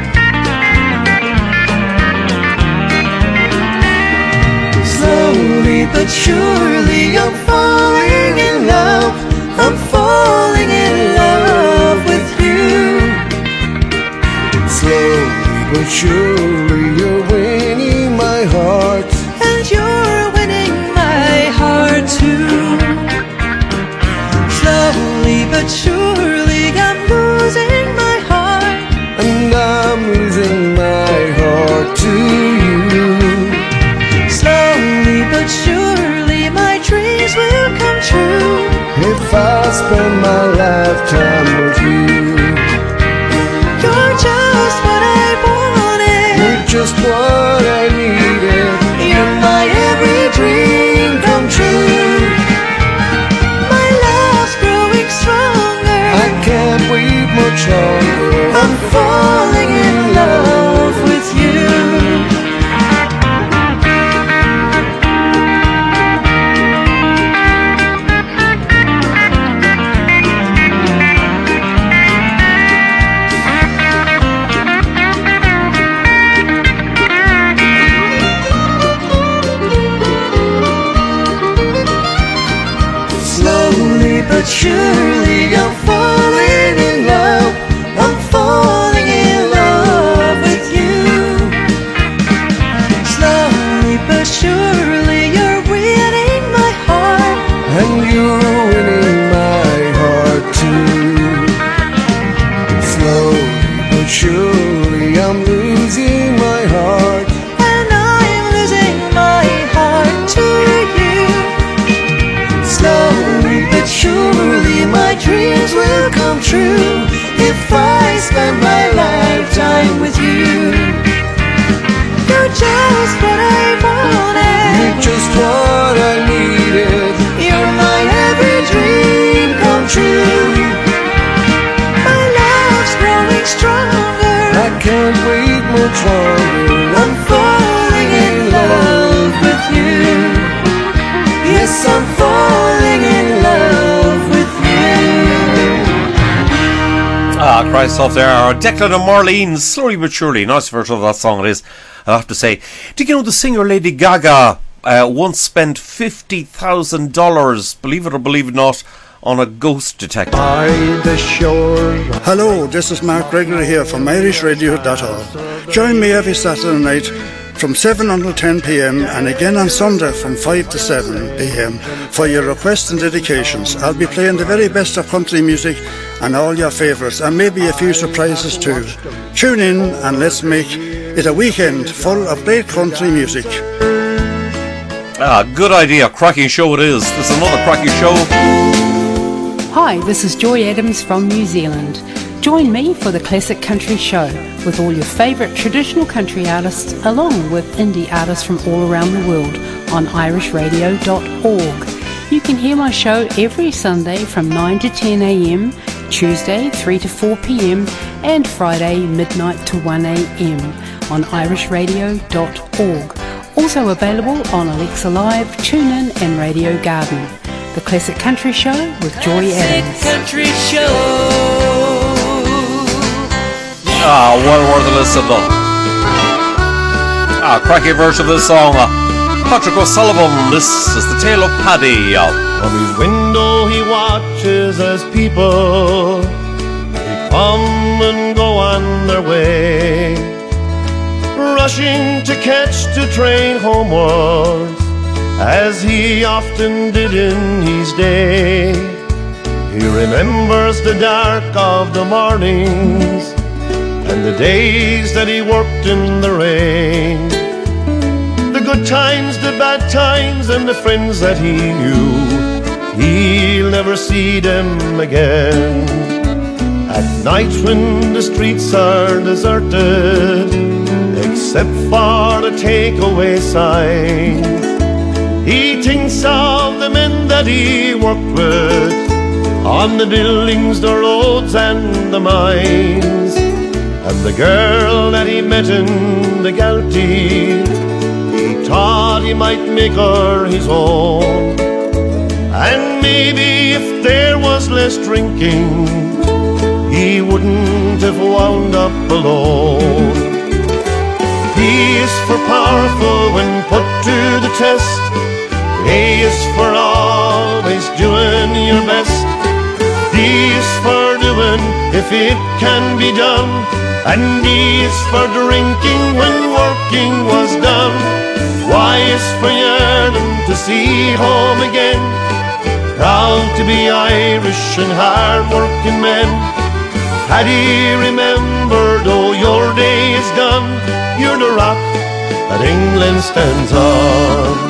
B: Slowly but surely I'm falling in love. I'm falling in love with you. Slowly but surely you're winning my heart, and you're winning my heart too. Slowly but surely I'm losing my heart, and I'm losing my heart to you. Slowly but surely my dreams will come true if I spend my lifetime with you. You're just what I wanted, you're just what I needed. You're my every dream come true. My love's growing stronger, I can't wait much longer. I'm falling in love with you. But surely I'm falling in love. I'm falling in love with you. Slowly but surely you're winning my heart, and you're winning my heart too. Slowly but surely I'm losing my heart, and I'm losing my heart to you. Slowly but surely my dreams will come true if I spend my lifetime with you. You're just what I wanted, you're just what I needed. You're my every dream come true. My love's growing stronger, I can't wait much longer. I'm falling in love with you. Yes, I'm falling in love with you.
A: Ah, Christ off there. Declan and Marlene, Slowly But Surely. Nice version of that song it is, I have to say. Did you know the singer Lady Gaga uh, once spent fifty thousand dollars, believe it or believe it not, on a ghost detector?
T: By the shores. Hello, this is Mark Gregory here from Irish Radio dot org. Join me every Saturday night from seven until ten p m and again on Sunday from five to seven p m for your requests and dedications. I'll be playing the very best of country music and all your favourites, and maybe a few surprises too. Tune in and let's make it a weekend full of great country music.
A: Ah, good idea. Cracking show it is. This is another cracking show.
U: Hi, this is Joy Adams from New Zealand. Join me for the Classic Country Show with all your favourite traditional country artists along with indie artists from all around the world on Irish Radio dot org. You can hear my show every Sunday from nine to ten a m, Tuesday three to four p m and Friday midnight to one a m on Irish Radio dot org. Also available on Alexa Live, TuneIn and Radio Garden. The Classic Country Show with Joy Adams.
B: Classic Country Show.
A: Ah, well worth a listen though. Ah, cracking version of this song. Uh, Patrick O'Sullivan, this is the tale of Paddy. Uh,
V: From his window he watches as people they come and go on their way, rushing to catch the train homewards as he often did in his day. He remembers the dark of the mornings and the days that he worked in the rain, the good times, the bad times, and the friends that he knew. He'll never see them again. At night when the streets are deserted, except for the takeaway sign, he thinks of the men that he worked with on the buildings, the roads, and the mines, and the girl that he met in the Galtee. He thought he might make her his own, and maybe if there was less drinking, he wouldn't have wound up alone. P is for powerful when put to the test. A is for always doing your best. D is for doing if it can be done. And D is for drinking when working was done. Y is for yearning to see home again. Proud to be Irish and hard-working men. Paddy, remember, though your day is done, you're the rock that England stands on.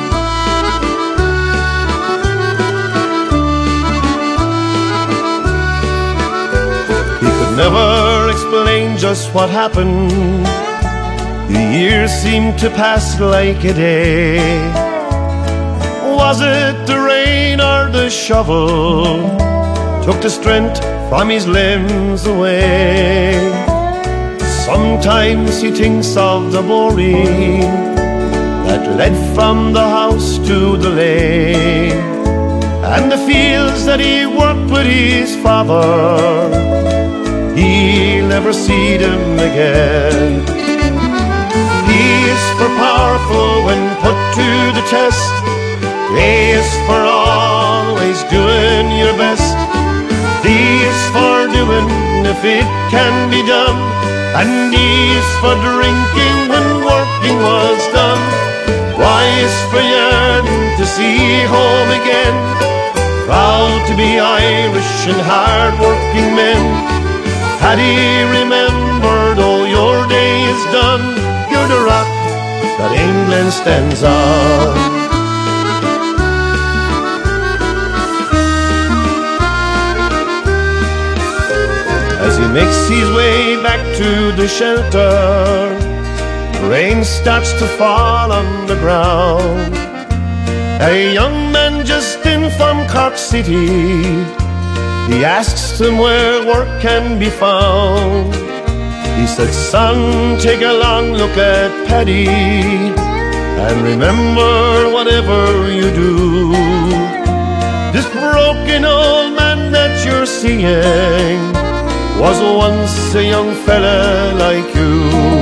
V: He could never explain just what happened. The years seemed to pass like a day. Was it the rain or the shovel took the strength from his limbs away? Sometimes he thinks of the boring that led from the house to the lane, and the fields that he worked with his father. He'll never see them again. He is for powerful when put to the test. A is for always doing your best. D is for doing if it can be done. And E is for drinking when working was done. Y is for yearning to see home again. Proud to be Irish and hard-working men. Paddy, remember, though your day is done, you're the rock that England stands on. As he makes his way back to the shelter, rain starts to fall on the ground. A young man just in from Cork City, he asks him where work can be found. He said, son, take a long look at Paddy, and remember whatever you do, this broken old man that you're seeing was once a young fella like you.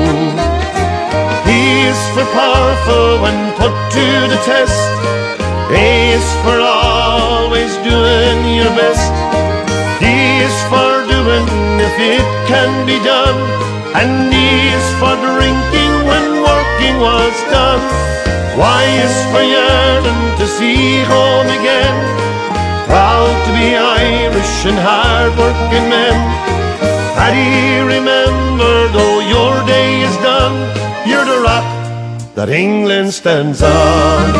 V: He is for powerful when put to the test. A is for always doing your best. D is for doing if it can be done. And E is for drinking when working was done. Y is for yearning to see home again. Proud to be Irish and hard-working men. Paddy, remember, though your day is done, you're the rock that England stands on.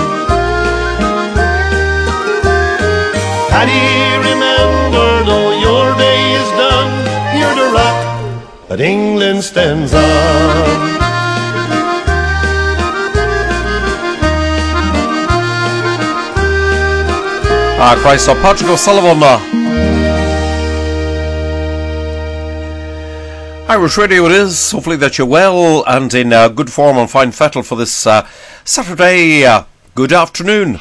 V: Paddy, remember, though your day is done, you're the rock that England stands on.
A: Ah, Christ, so Patrick O'Sullivan. Uh, Irish Radio it is. Hopefully that you're well and in uh, good form and fine fettle for this uh, Saturday. Uh, good afternoon.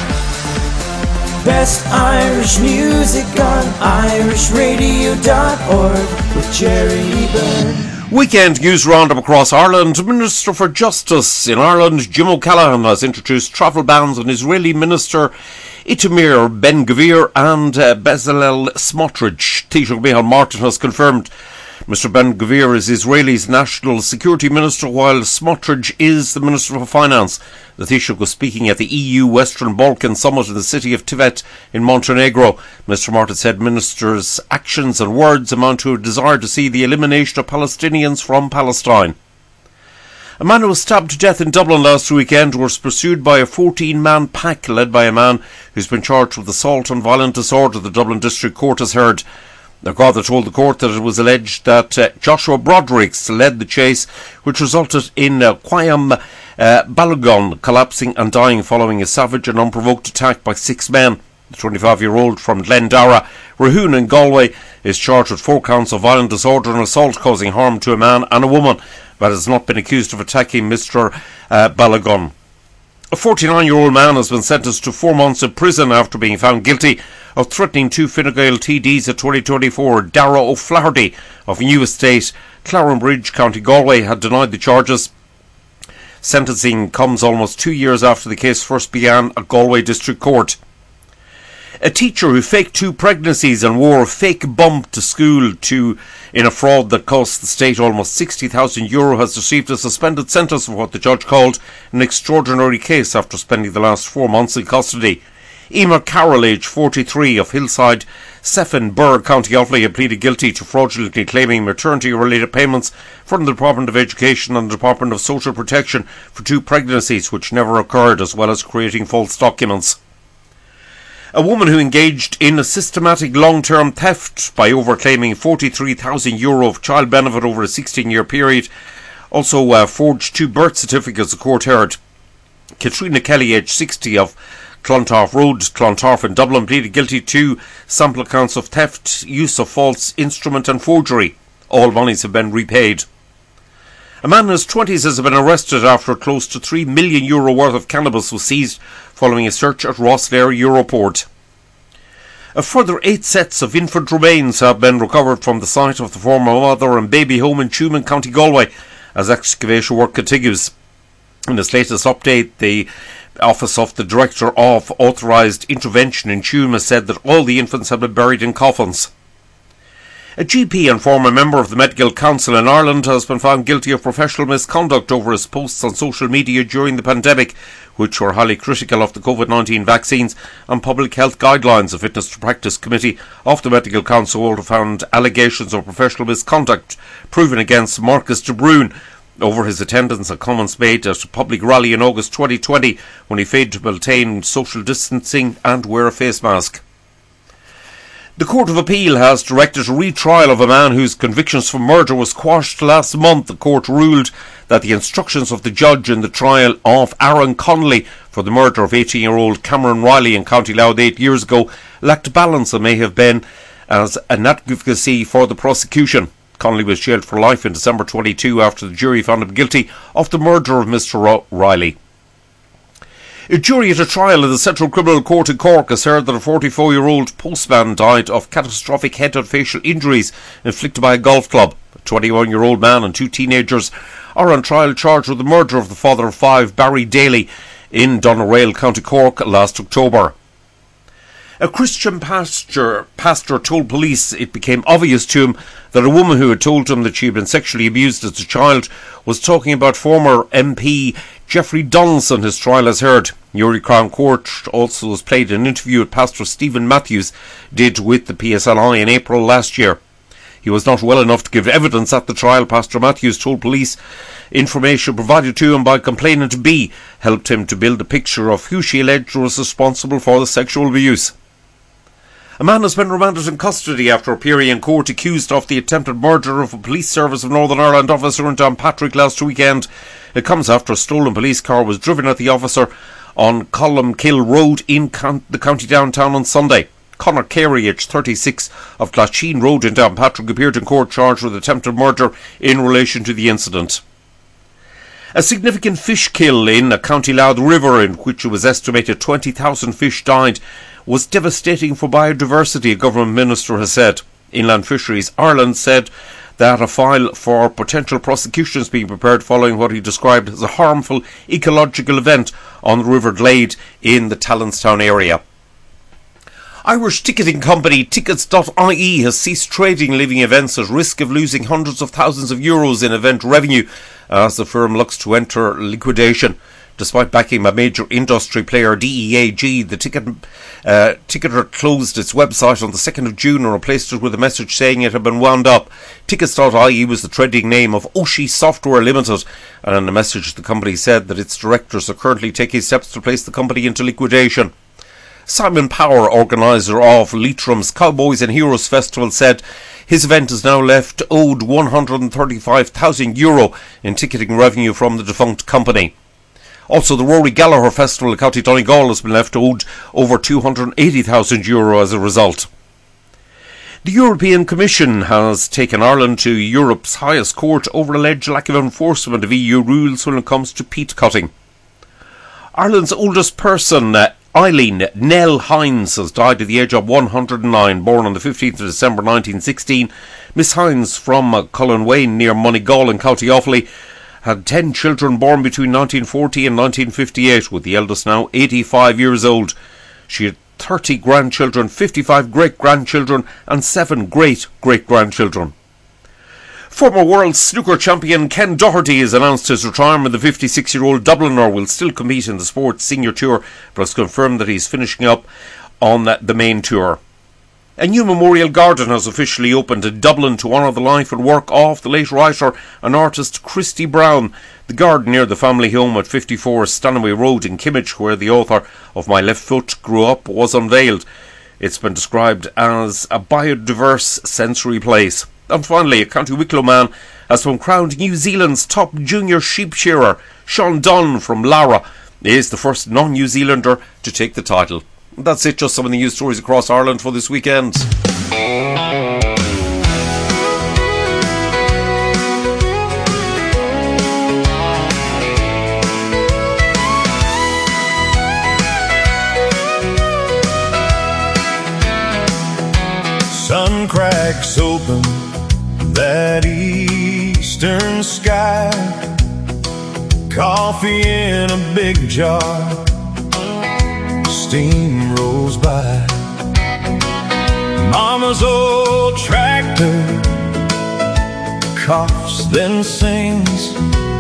B: Best Irish music on irish radio dot org with Jerry Byrne.
A: Weekend news roundup across Ireland. Minister for Justice in Ireland, Jim O'Callaghan, has introduced travel bans on Israeli Minister Itamar Ben-Gvir and uh, Bezalel Smotrich. Taoiseach Micheál Martin has confirmed Mister Ben-Gvir is Israel's national security minister, while Smotrich is the Minister for Finance. The Taoiseach was speaking at the E U Western Balkan Summit in the city of Tivet in Montenegro. Mister Martin said ministers' actions and words amount to a desire to see the elimination of Palestinians from Palestine. A man who was stabbed to death in Dublin last weekend was pursued by a fourteen-man pack led by a man who's been charged with assault and violent disorder, the Dublin District Court has heard. The Garda told the court that it was alleged that uh, Joshua Brodericks led the chase, which resulted in uh, Quayam uh, Balogun collapsing and dying following a savage and unprovoked attack by six men. The twenty-five-year-old from Glendara, Rahoon in Galway, is charged with four counts of violent disorder and assault causing harm to a man and a woman, but has not been accused of attacking Mister Uh, Balogun. A forty-nine-year-old man has been sentenced to four months in prison after being found guilty of threatening two Fine Gael T Ds at twenty twenty-four. Dara O'Flaherty of New Estate, Clarenbridge, County Galway, had denied the charges. Sentencing comes almost two years after the case first began at Galway District Court. A teacher who faked two pregnancies and wore a fake bump to school to in a fraud that cost the state almost sixty thousand euro has received a suspended sentence for what the judge called an extraordinary case after spending the last four months in custody. Emer Carroll, aged forty-three, of Hillside, Sefin, Burr, County Offaly, had pleaded guilty to fraudulently claiming maternity-related payments from the Department of Education and the Department of Social Protection for two pregnancies which never occurred, as well as creating false documents. A woman who engaged in a systematic long-term theft by overclaiming forty-three thousand euro of child benefit over a sixteen-year period also uh, forged two birth certificates, the court heard. Katrina Kelly, aged sixty, of Clontarf Road, Clontarf in Dublin, pleaded guilty to sample accounts of theft, use of false instrument and forgery. All monies have been repaid. A man in his twenties has been arrested after close to three million euro worth of cannabis was seized following a search at Rosslare Europort. A further eight sets of infant remains have been recovered from the site of the former mother and baby home in Tuam, County Galway, as excavation work continues. In its latest update, the Office of the Director of Authorised Intervention in Tuam has said that all the infants have been buried in coffins. A G P and former member of the Medical Council in Ireland has been found guilty of professional misconduct over his posts on social media during the pandemic, which were highly critical of the COVID nineteen vaccines and public health guidelines. A Fitness to Practice committee of the Medical Council also found allegations of professional misconduct proven against Marcus de Bruin over his attendance at comments made at a public rally in August twenty twenty when he failed to maintain social distancing and wear a face mask. The Court of Appeal has directed a retrial of a man whose convictions for murder was quashed last month. The court ruled that the instructions of the judge in the trial of Aaron Connolly for the murder of eighteen-year-old Cameron Riley in County Louth eight years ago lacked balance and may have been as an advocacy for the prosecution. Connolly was jailed for life in December twenty-two after the jury found him guilty of the murder of Mister Riley. A jury at a trial in the Central Criminal Court in Cork has heard that a forty-four-year-old postman died of catastrophic head and facial injuries inflicted by a golf club. A twenty-one-year-old man and two teenagers are on trial charged with the murder of the father of five, Barry Daly, in Doneraile, County Cork, last October. A Christian pastor, pastor told police it became obvious to him that a woman who had told him that she had been sexually abused as a child was talking about former M P Jeffrey Donaldson. His trial has heard. Uri Crown Court also has played an interview that Pastor Stephen Matthews did with the P S L I in April last year. He was not well enough to give evidence at the trial. Pastor Matthews told police information provided to him by complainant B helped him to build a picture of who she alleged was responsible for the sexual abuse. A man has been remanded in custody after appearing in court accused of the attempted murder of a police service of Northern Ireland officer in Downpatrick last weekend. It comes after a stolen police car was driven at the officer on Columkill Road in the county downtown on Sunday. Conor Carey, aged thirty-six, of Glasheen Road in Downpatrick, appeared in court charged with attempted murder in relation to the incident. A significant fish kill in a County Louth river, in which it was estimated twenty thousand fish died, was devastating for biodiversity, a government minister has said. Inland Fisheries Ireland said that a file for potential prosecution is being prepared following what he described as a harmful ecological event on the River Glade in the Talonstown area. Irish ticketing company Tickets dot I E has ceased trading, leaving events at risk of losing hundreds of thousands of euros in event revenue as the firm looks to enter liquidation. Despite backing a major industry player, D E A G, the ticket, uh, ticketer closed its website on the second of June and replaced it with a message saying it had been wound up. Tickets dot I E was the trading name of Oshi Software Limited, and in a message the company said that its directors are currently taking steps to place the company into liquidation. Simon Power, organiser of Leitrim's Cowboys and Heroes Festival, said his event is now left owed one hundred thirty-five thousand euro in ticketing revenue from the defunct company. Also, the Rory Gallagher Festival in County Donegal has been left owed over two hundred eighty thousand euro as a result. The European Commission has taken Ireland to Europe's highest court over alleged lack of enforcement of E U rules when it comes to peat cutting. Ireland's oldest person, uh, Eileen Nell Hines, has died at the age of one hundred nine. Born on the fifteenth of December nineteen sixteen, Miss Hines from uh, Cullenwayne near Moneygall in County Offaly had ten children born between nineteen forty and nineteen fifty-eight, with the eldest now eighty-five years old. She had thirty grandchildren, fifty-five great-grandchildren and seven great-great-grandchildren. Former world snooker champion Ken Doherty has announced his retirement. The fifty-six-year-old Dubliner will still compete in the sport's senior tour, but has confirmed that he's finishing up on the main tour. A new memorial garden has officially opened in Dublin to honour the life and work of the late writer and artist Christy Brown. The garden near the family home at fifty-four Stanaway Road in Kimmage, where the author of My Left Foot grew up, was unveiled. It's been described as a biodiverse sensory place. And finally, a County Wicklow man has been crowned New Zealand's top junior sheep shearer. Sean Dunn from Lara is the first non-New Zealander to take the title. That's it, just some of the news stories across Ireland for this weekend.
V: Sun cracks open that eastern sky. Coffee in a big jar, steam rolls by. Mama's old tractor coughs, then sings.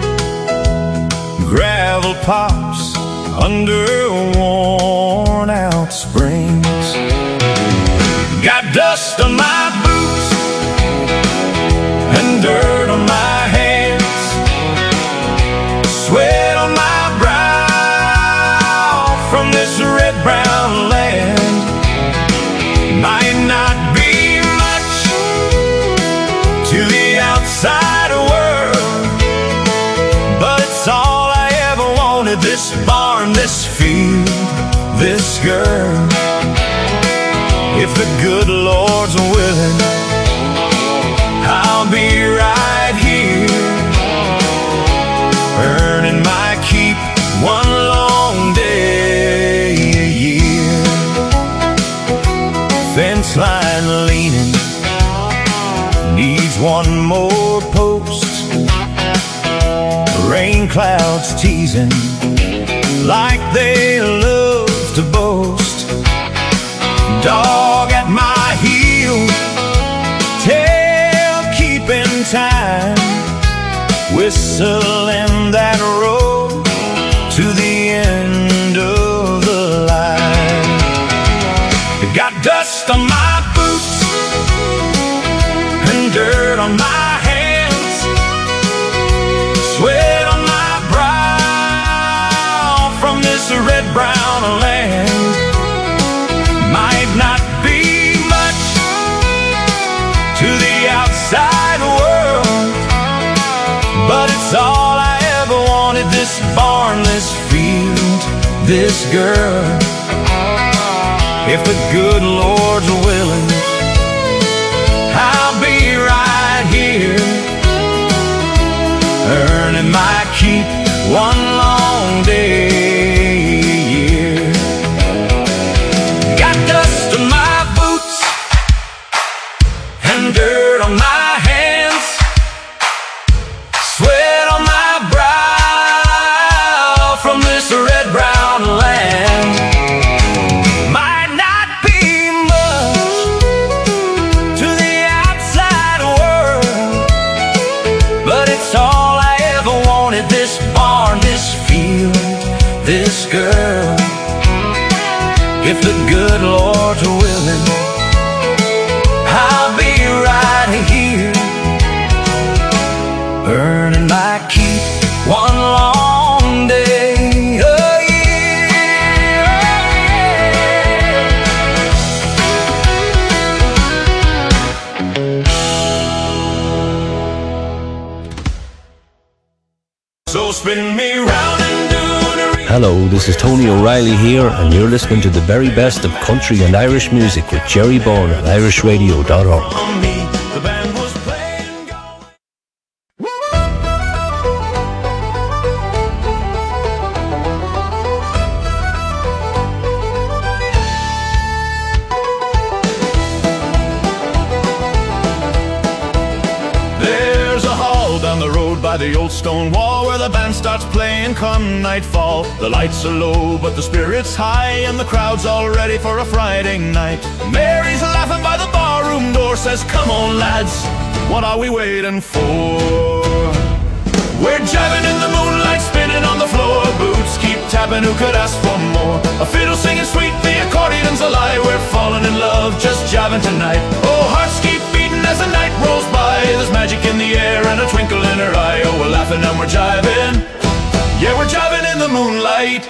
V: Gravel pops under worn out springs. Got dust on my boots and dirt on my hands, sweat on my brow from this red-brown land. Might not be much to the outside world, but it's all I ever wanted. This barn, this field, this girl. If the good Lord's willing, I'll be right here, earning my keep one long day a year. Fence line leaning needs one more post. Rain clouds teasing like they love to boast. Dog at my heel, tail keeping time, whistling that road to the end of the line. Got dust on my boots and dirt on my hands, sweat on my brow from this red-brown land. Might not be much to the outside world, but it's all I ever wanted. This barn, this field, this girl. If the good Lord's willing, I'll be right here, earning my keep one long day. Dirt on my hands, sweat on my brow from this red-brown land. Might not be
B: if the good Lord's willing, I'll be right here, earning my keep one long day a year. So spin me round and do the...
C: Hello, this is Tony O'Reilly here, and you're listening to the very best of country and Irish music with Jerry Bourne at irish radio dot org.
V: By the old stone wall where the band starts playing come nightfall. The lights are low but the spirit's high, and the crowd's all ready for a Friday night. Mary's laughing by the barroom door, says, come on lads, what are we waiting for? We're jiving in the moonlight, spinning on the floor. Boots keep tapping, who could ask for more? A fiddle singing sweet, the accordion's alive. We're falling in love, just jiving tonight. Oh, hearts keep beating as the night rolls by. There's magic in the air and a twinkle in her eye. Oh, we're laughing and we're jiving. Yeah, we're jiving in the moonlight.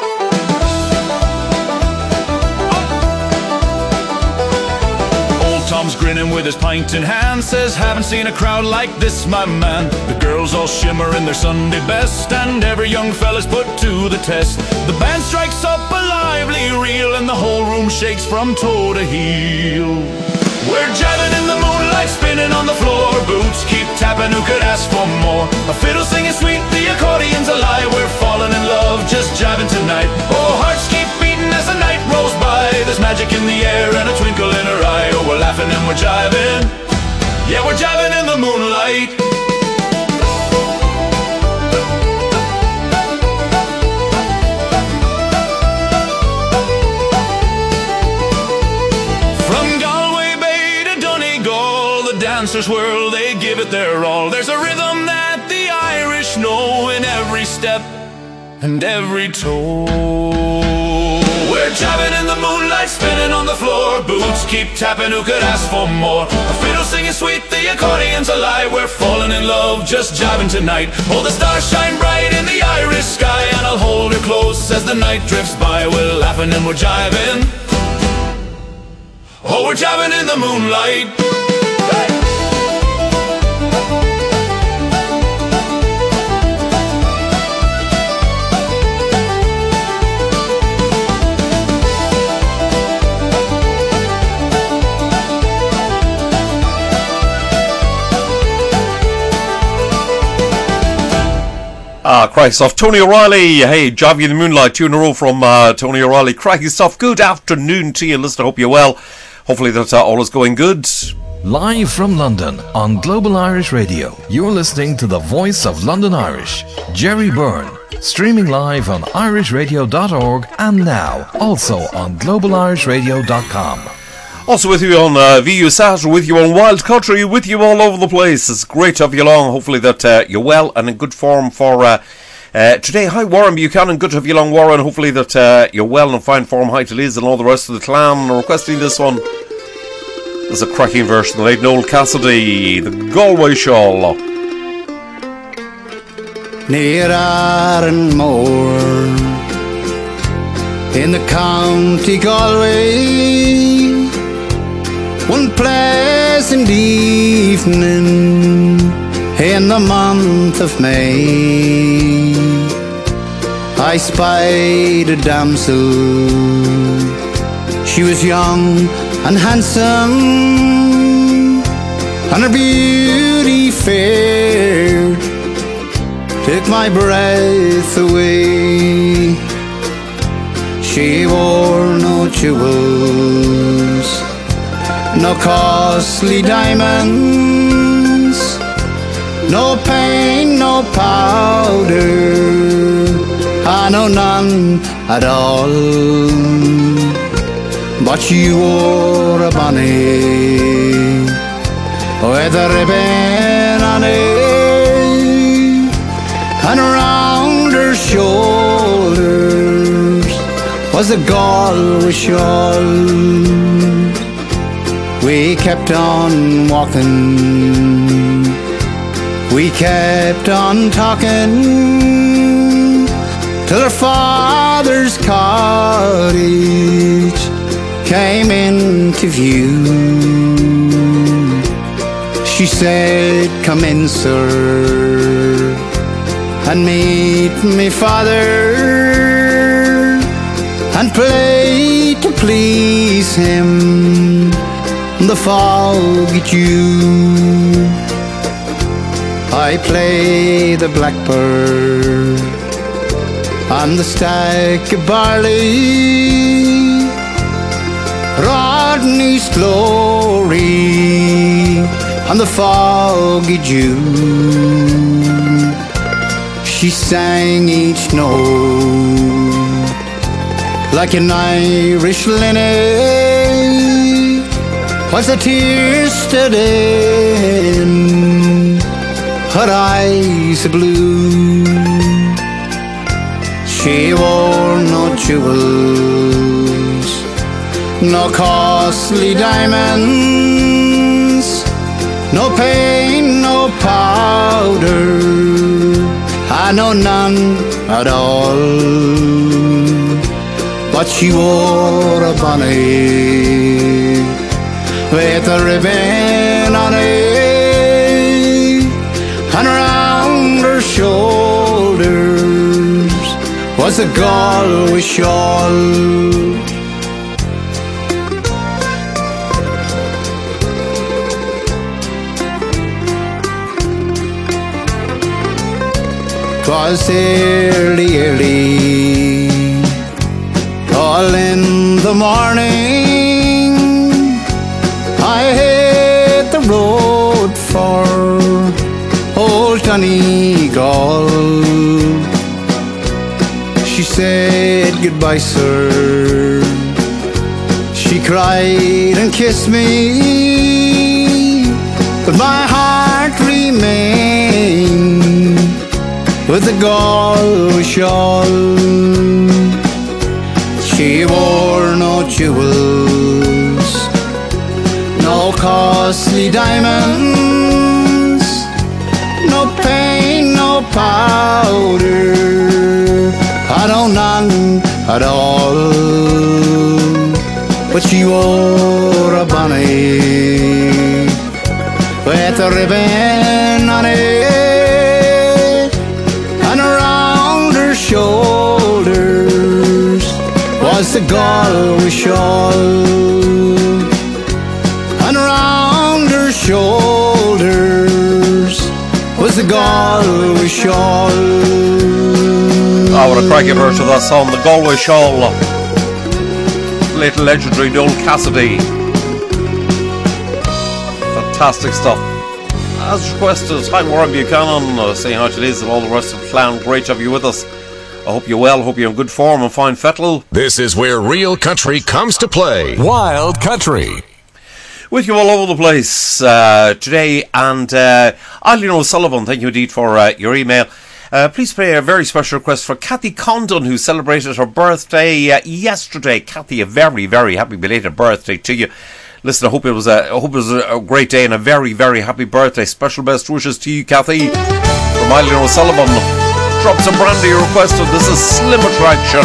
V: Old Tom's grinning with his pint in hand, says, haven't seen a crowd like this, my man. The girls all shimmer in their Sunday best, and every young fella's put to the test. The band strikes up a lively reel, and the whole room shakes from toe to heel. We're jiving in the moonlight, spinning on the floor. Boots keep tapping, who could ask for more? A fiddle singing sweet, the accordion's alive. We're falling in love, just jiving tonight. Oh, hearts keep beating as the night rolls by. There's magic in the air and a twinkle in her eye. Oh, we're laughing and we're jiving. Yeah, we're jiving in the moonlight. Dancers whirl, they give it their all. There's a rhythm that the Irish know in every step and every toe. We're jiving in the moonlight, spinning on the floor. Boots keep tapping, who could ask for more? A fiddle singing sweet, the accordion's alive. We're falling in love, just jiving tonight. Oh, the stars shine bright in the Irish sky, and I'll hold her close as the night drifts by. We're laughing and we're jiving. Oh, we're jiving in the moonlight.
A: Ah, cracky stuff. Tony O'Reilly. Hey, Jiving in the Moonlight, two in a row from uh, Tony O'Reilly. Cracky stuff. Good afternoon to you, listener. I hope you're well. Hopefully that's uh, all is going good.
D: Live from London on Global Irish Radio, you're listening to the voice of London Irish, Jerry Byrne. Streaming live on irish radio dot org and now also on global irish radio dot com.
A: Also with you on uh, V U Sat, with you on Wild Country, with you all over the place. It's great to have you along. Hopefully that uh, you're well and in good form for uh, uh, today. Hi Warren Buchanan, good to have you along Warren. Hopefully that uh, you're well and in fine form. Hi to Liz and all the rest of the clan. Requesting this one. There's a cracking version, the late Noel Cassidy, the Galway Shawl.
F: Near Arranmore in the county Galway, one pleasant evening in the month of May, I spied a damsel. She was young and handsome, and her beauty fair took my breath away. She wore no jewels, no costly diamonds, no paint, no powder, I know none at all. But she wore a bonnet with a ribbon on it, and round her shoulders was the
E: a Galway shawl. We kept on walking, we kept on talking, till her father's cottage came into view. She said, come in, sir, and meet me father, and play to please him the foggy Jew. I play the blackbird on the stack of barley, Rodney's glory on the foggy Jew. She sang each note like an Irish linnet, whilst the tears stood in her eyes of blue. She wore no jewels, no costly diamonds, no paint, no powder, I know none at all. But she wore a bonnet with a ribbon on it, and round her shoulders was a Galway shawl. Twas early, early, all in the morning, I hit the road for old Donegal. She said goodbye, sir, she cried and kissed me, but my heart remained with the Galway shawl. She wore no jewels, no costly diamonds, no paint, no powder, I know none at all. But she wore a bonnet with a ribbon on it, and around her shoulders was the Galway shawl, and around her shoulders was the Galway shawl.
A: Oh, what a cracking version of that song, the Galway shawl. Little legendary Noel Cassidy. Fantastic stuff. As requested, hi Warren Buchanan, uh, saying how it is and all the rest of the clan. Great to have you with us. I hope you're well, hope you're in good form and fine fettle.
H: This is where real country comes to play. Wild Country.
A: With you all over the place uh, today, and uh, Eileen O'Sullivan, thank you indeed for uh, your email. Uh, please play a very special request for Kathy Condon, who celebrated her birthday uh, yesterday. Kathy, a very, very happy belated birthday to you. Listen, I hope it was a, I hope it was a great day and a very, very happy birthday. Special best wishes to you, Kathy, from Eileen O'Sullivan. Drop some brandy requested. This is Slim Attraction.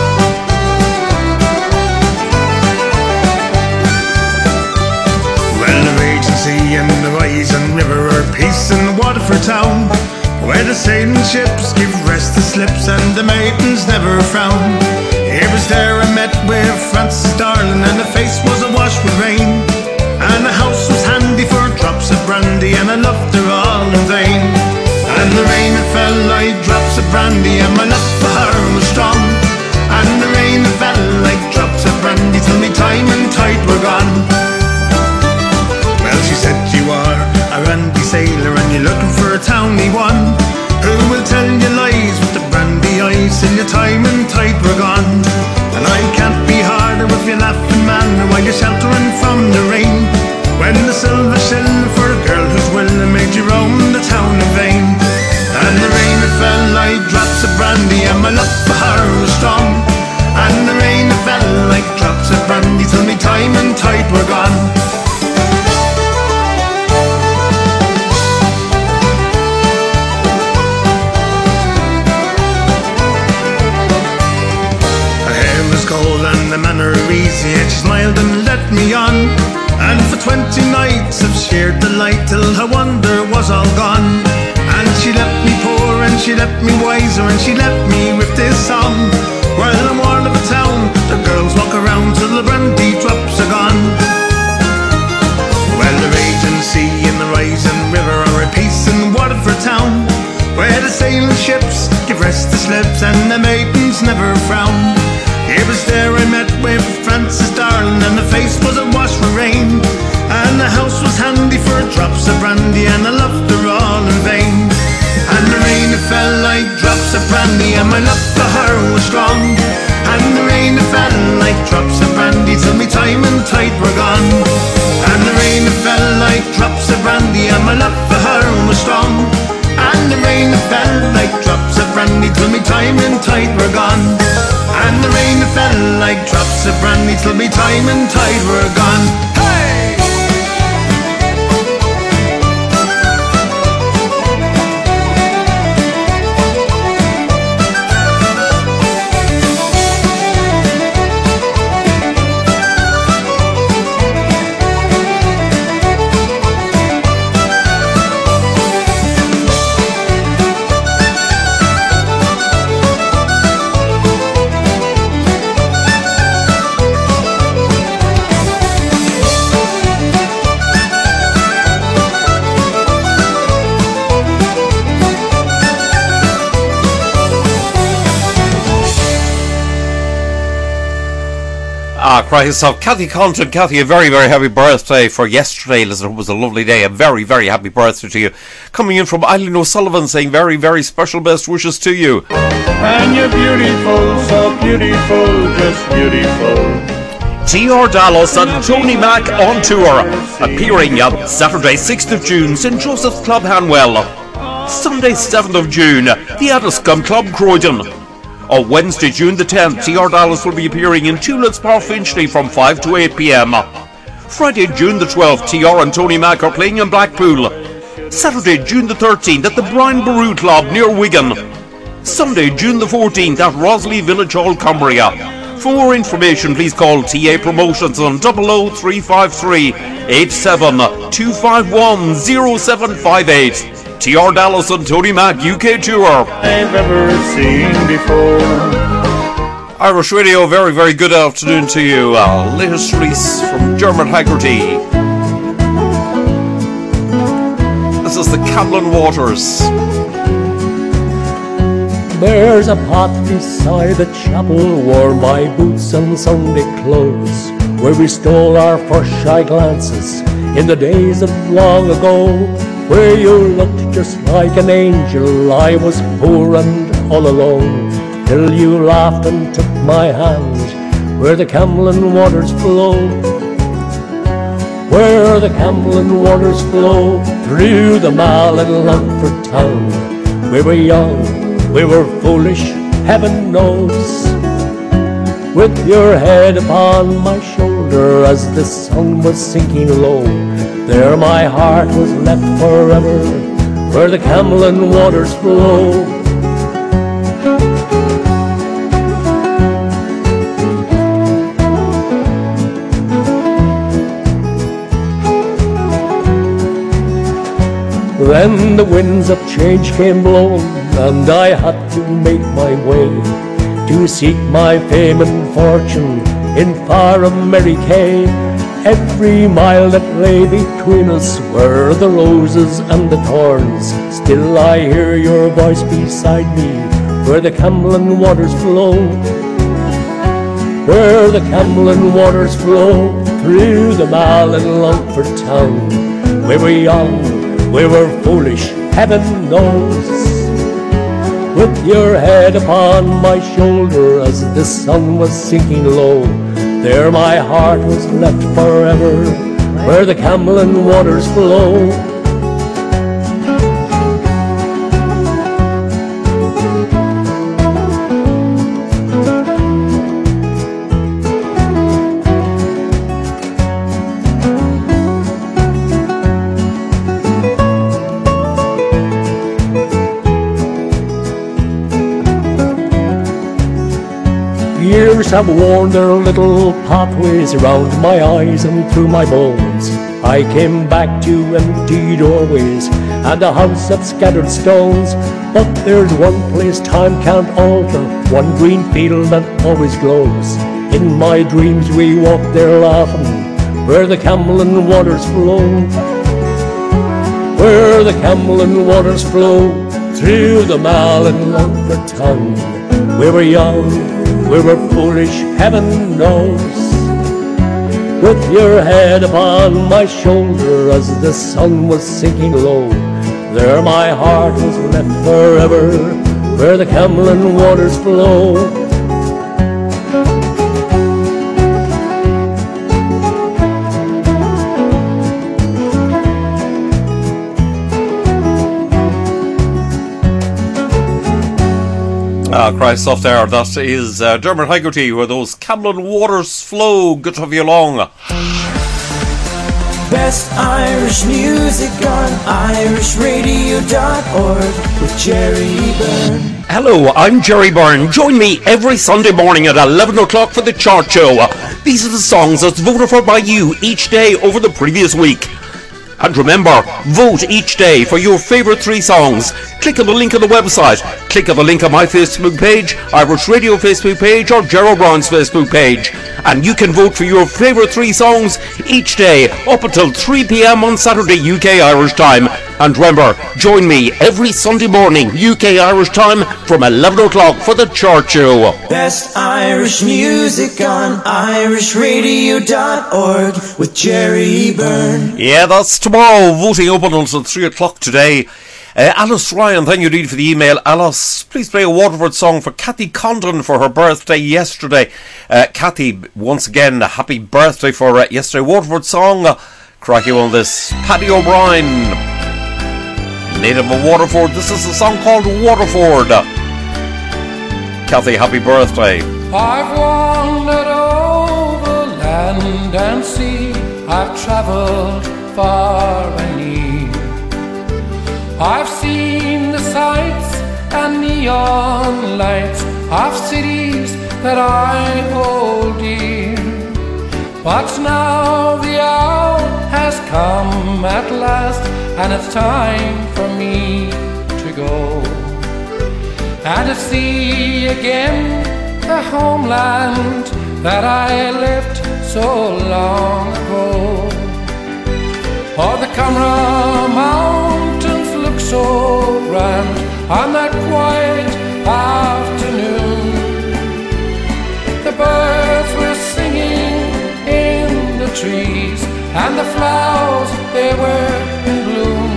W: Well, the raging sea and the rising river are peace in the Waterford town, where the sailing ships give rest to slips and the maidens never frown. It was there I met with Francis Darling, and the face was awash with rain, and the house was handy for drops of brandy, and I loved her all in vain. And the rain it fell like drops of brandy, and my love for her was strong. And the rain it fell like drops of brandy till me time and tide were gone. Well, she said you are a randy sailor and you're looking for a towny one, who will tell you lies with the brandy eyes till your time and tide were gone. And I can't be harder with your laughing man while you're sheltering from the rain, when the silver shilling for a girl who's willing made you roam the town in vain. And the rain it fell like drops of brandy, and my love for her was strong. And the rain it fell easy and she smiled and led me on. And for twenty nights I've shared delight till her wonder was all gone. And she left me poor and she left me wiser and she left me with this song. While I'm worn of a town, the girls walk around till the brandy drops are gone. Well, the raging sea and the rising river are at peace in Waterford town, where the sailing ships give rest to slips and the maidens never frown. It was there I met with Frances Darling, and the face was awash with rain, and the house was handy for drops of brandy, and I loved her all in vain. And the rain it fell like drops of brandy, and my love for her was strong. And the rain it fell like drops of brandy till me time and tide were gone. And the rain it fell like drops of brandy, and my love for her was strong. And the rain it fell like drops of brandy till me time and tide were gone. And the rain it fell like drops of brandy till me time and tide were gone. Hey!
A: Ah, Christ, so Kathy Condon, Kathy, a very, very happy birthday for yesterday. Listen, it was a lovely day. A very, very happy birthday to you. Coming in from Eileen O'Sullivan saying very, very special best wishes to you.
V: And you're beautiful, so beautiful, just beautiful.
A: T R Dallas and Tony Mack on tour, appearing on Saturday sixth of June, St Joseph's Club Hanwell. Sunday seventh of June, the Addiscombe Club Croydon. On Wednesday, June the tenth, T R Dallas will be appearing in Tulips Park, Finchley from five to eight p m. Friday, June the twelfth, T R and Tony Mack are playing in Blackpool. Saturday, June the thirteenth, at the Brian Boru Club near Wigan. Sunday, June the fourteenth, at Rosley Village Hall, Cumbria. For more information, please call T A Promotions on double oh three five three, eight seven two five one, oh seven five eight. T R Dallas and Tony Mack U K Tour.
V: I've ever seen before.
A: Irish Radio, very, very good afternoon to you. Uh, latest release from Dermot Haggerty. This is the Camlin Waters.
C: There's a pot beside the chapel, worn by boots and Sunday clothes, where we stole our first shy glances in the days of long ago, where you looked just like an angel. I was poor and all alone, till you laughed and took my hand, where the Camlin waters flow, where the Camlin waters flow, through the Mall and Longford town. We were young, we were foolish, heaven knows, with your head upon my shoulder as the sun was sinking low. There my heart was left forever, where the Camlin waters flow. Then the winds of change came blowing, and I had to make my way to seek my fame and fortune in far America. Every mile that lay between us were the roses and the thorns. Still I hear your voice beside me, where the Camlin waters flow, where the Camlin waters flow, through the Mall and Longford town. We were young, we were foolish, heaven knows, with your head upon my shoulder as the sun was sinking low. There my heart was left forever, where the Camlin waters flow. Years have worn their little pathways around my eyes and through my bones. I came back to empty doorways and a house of scattered stones. But there's one place time can't alter, one green field that always glows. In my dreams we walk there laughing, where the Camlin waters flow. Where the Camlin waters flow, through the Malin Lumber tongue. We were young, we were foolish, heaven knows. With your head upon my shoulder as the sun was sinking low, there my heart was left forever, where the Camlin waters flow.
A: Ah, Christ off there. That is uh, Dermot Haggerty, where those Camlin waters flow. Good to have you along.
B: Best Irish music on irish radio dot org with Jerry Byrne.
I: Hello, I'm Jerry Byrne. Join me every Sunday morning at eleven o'clock for the Chart Show. These are the songs that's voted for by you each day over the previous week. And remember, vote each day for your favourite three songs. Click on the link on the website. Click on the link on my Facebook page, Irish Radio Facebook page, or Gerald Brown's Facebook page. And you can vote for your favourite three songs each day up until three p.m. on Saturday U K Irish time. And remember, join me every Sunday morning U K Irish time from eleven o'clock for the Chart Show.
B: Best Irish music on irish radio dot org with Jerry Byrne.
A: Yeah, that's tomorrow. Voting open until three o'clock today. Uh, Alice Ryan, thank you indeed for the email. Alice, please play a Waterford song for Kathy Condon for her birthday yesterday. Uh, Kathy, once again, a happy birthday for uh, yesterday. Waterford song, uh, cracky one this. Paddy O'Brien, native of Waterford. This is a song called Waterford. Kathy, happy birthday.
K: I've wandered over land and sea. I've travelled far and near. I've seen the sights and neon lights of cities that I hold dear. But now the hour has come at last, and it's time for me to go and to see again the homeland that I left so long ago. Oh, the Camera Mountains look so grand on that quiet afternoon. The birds were singing in the trees, and the flowers, they were in bloom.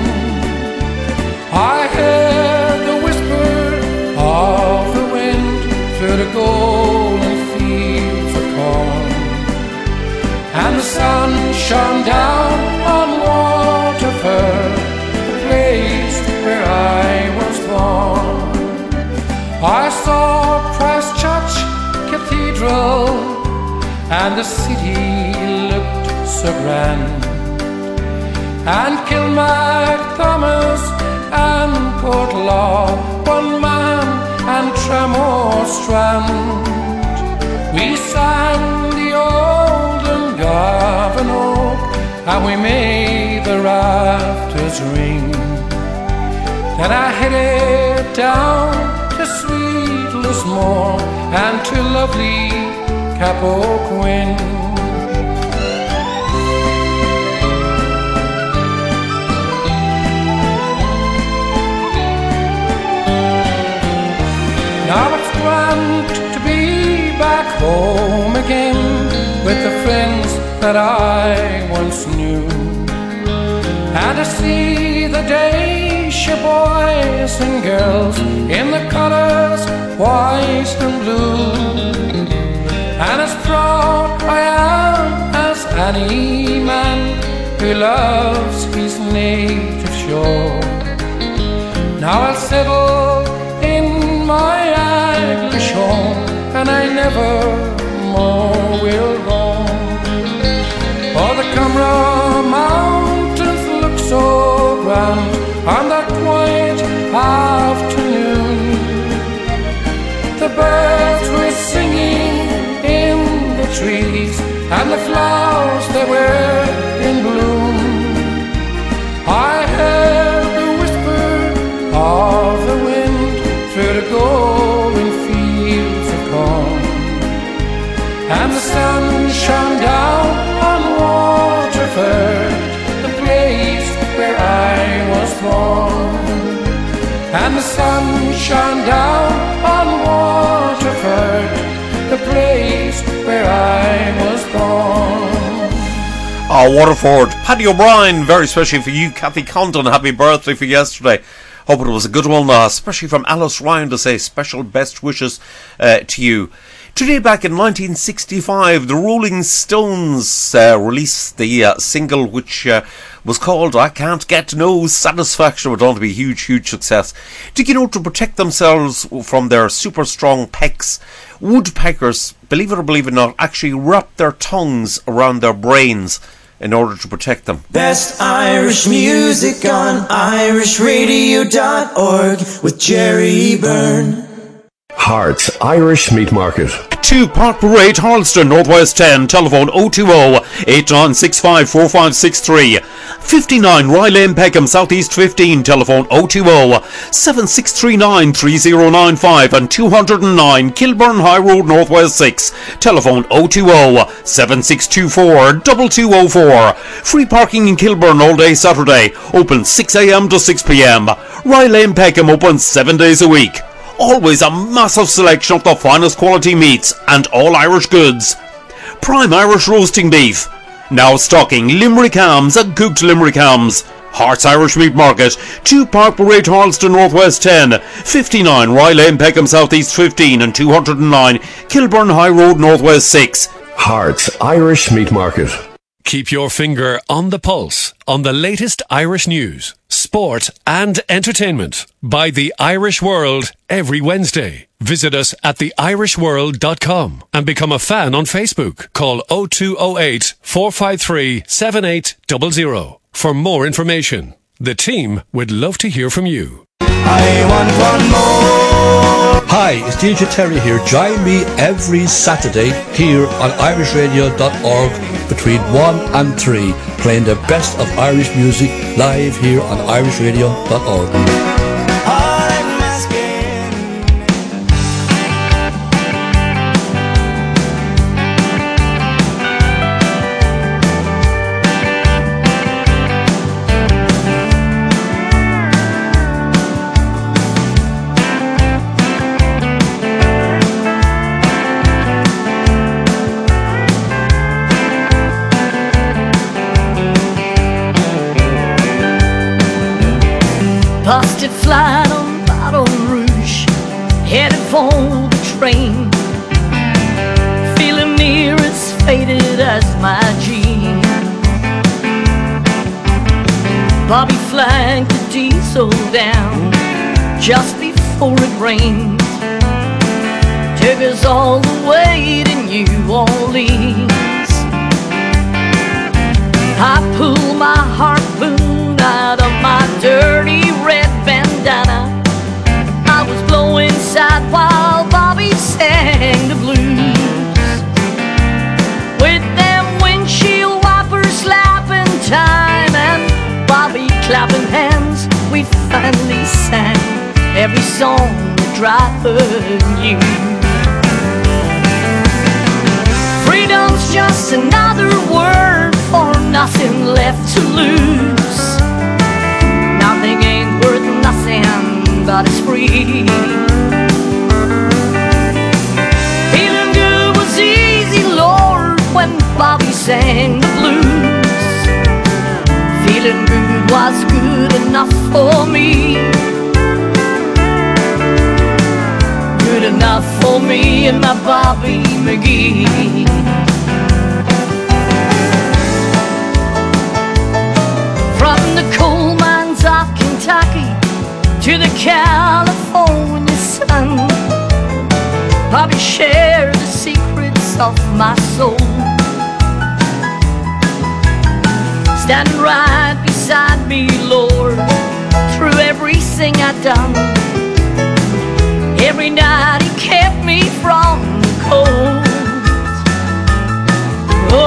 K: I heard the whisper of the wind through the golden fields of corn, and the sun shone down on Waterford, the place where I was born. I saw Christchurch Cathedral, and the city looked so grand, and Kilmac Thomas and Portlaw, One Man and Tramore Strand. We sang the olden Garvan Oak, and we made the rafters ring. Then I headed down to sweet Lismore and to lovely Capoquin. Now it's grand to be back home again with the friends that I once knew, and to see the Dacia boys and girls in the colours white and blue. And as proud I am as any man who loves his native shore. Now I'll settle in my English home, and I never more will roam. For the Camera Mountains look so grand on that quiet afternoon. The birds were singing and the flowers they were in bloom. I heard the whisper of the wind through the golden fields of corn, and the sun shone down on Waterford, the place where I was born. And the sun shone down on Waterford, the place where I was born.
A: Oh, Waterford. Paddy O'Brien, very especially for you. Kathy Condon, happy birthday for yesterday. Hope it was a good one, uh, especially from Alice Ryan to say special best wishes uh, to you. Today, back in nineteen sixty-five, the Rolling Stones uh, released the uh, single which uh, was called I Can't Get No Satisfaction. It went on to be a huge, huge success. Did you know, to protect themselves from their super strong pecs, woodpeckers, believe it or believe it not, actually wrap their tongues around their brains in order to protect them.
B: Best Irish music on irish radio dot org with Jerry Byrne.
L: Hearts Irish Meat Market.
I: two Park Parade, Harleston, Northwest ten, telephone oh two oh, eight nine six five, four five six three. fifty-nine Rye Lane, Peckham, Southeast fifteen, telephone oh two oh, seven six three nine, three oh nine five, and two oh nine Kilburn High Road, Northwest six, telephone oh two oh, seven six two four, two two oh four. Free parking in Kilburn all day Saturday, open six a.m. to six p.m. Rye Lane, Peckham, open seven days a week. Always a massive selection of the finest quality meats and all Irish goods. Prime Irish roasting beef. Now stocking Limerick hams and cooked Limerick hams. Hearts Irish Meat Market, two Park Parade, Harleston, Northwest ten, fifty-nine Rye Lane, Peckham, Southeast fifteen, and two oh nine Kilburn High Road, Northwest six.
L: Hearts Irish Meat Market.
M: Keep your finger on the pulse on the latest Irish news, sport and entertainment by The Irish World every Wednesday. Visit us at the irish world dot com and become a fan on Facebook. Call oh two oh eight, four five three, seven eight zero zero for more information. The team would love to hear from you.
B: I want one more.
N: Hi, it's D J Terry here. Join me every Saturday here on irish radio dot org between one and three, playing the best of Irish music live here on irish radio dot org.
J: Busted flat on Baton Rouge, headed for the train, feeling near as faded as my jeans. Bobby flagged the diesel down just before it rained, took us all the way to New Orleans. I pulled my harpoon out of my dirty red bandana. I was blowing side while Bobby sang the blues. With them windshield wipers slapping time and Bobby clapping hands, we finally sang every song the driver knew. Freedom's just another word for nothing left to lose. Nothing ain't worth nothing but it's free. Feeling good was easy, Lord, when Bobby sang the blues. Feeling good was good enough for me. Good enough for me and my Bobby McGee. From the coal mines of Kentucky to the California sun, Bobby shared the secrets of my soul. Standing right beside me, Lord, through everything I'd done. Every night he kept me from the cold.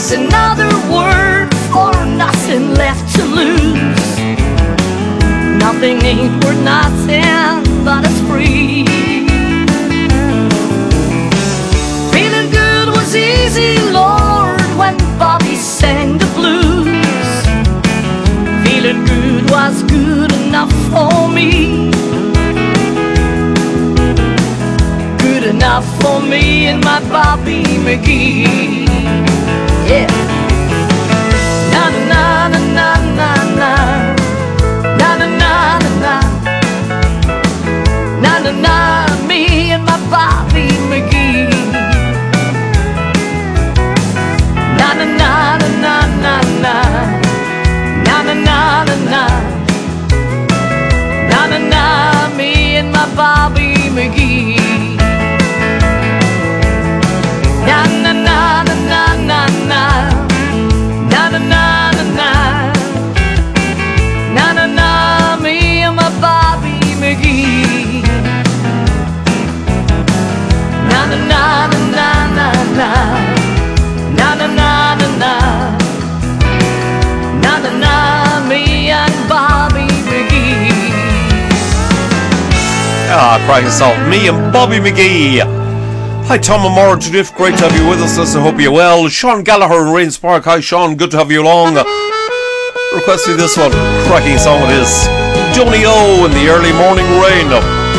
J: Just another word for nothing left to lose. Nothing ain't worth nothing, but it's free. Feeling good was easy, Lord, when Bobby sang the blues. Feeling good was good enough for me. Good enough for me and my Bobby McGee. Yeah. Na na na na na na. Na na na na na. Na na na, me and my Bobby McGee. Na na na na na na na. Na na na na na. Na na na, me and my Bobby McGee. Na na na na na na na. Na na na na na. Na na na, me and my Bobby McGee. Na na na na na na na. Na na na na na. Na na na, me and Bobby McGee.
A: Ah, cracking song. Me and Bobby McGee. Hi, Tom and Maura Judith. Great to have you with us. Listen, I hope you're well. Sean Gallagher in Rains Park. Hi, Sean. Good to have you along. Requesting this one. Cracking song it is. Johnny O in the early morning rain.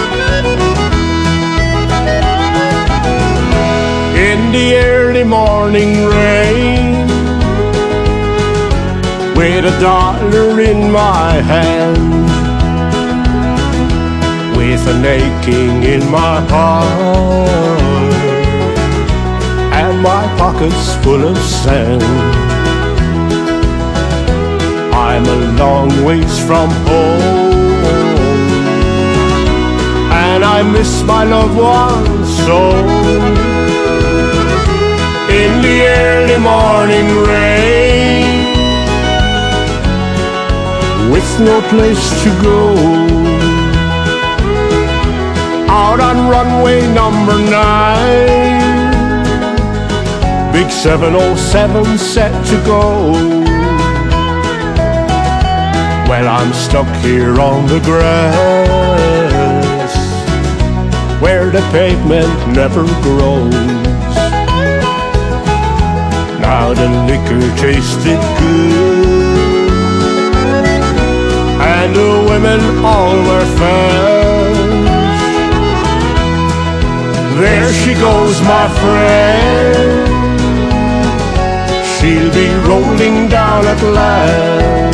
V: In the early morning rain, with a dollar in my hand, with an aching in my heart, and my pockets full of sand. I'm a long ways from home, and I miss my loved ones so. In the early morning rain, with no place to go, out on runway number nine, big seven oh seven set to go. Well, I'm stuck here on the grass, where the pavement never grows. Now the liquor tasted good, and the women all were fast. There she goes, my friend, she'll be rolling down at last.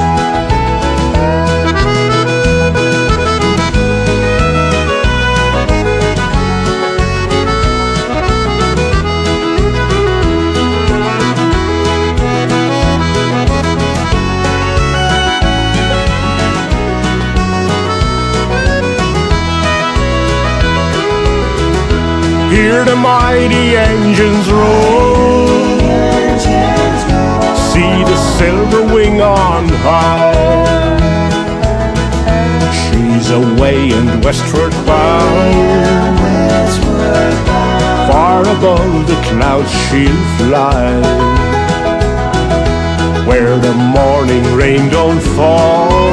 V: Hear the mighty engines roll, see the silver wing on high. She's away and westward bound, far above the clouds she'll fly, where the morning rain don't fall,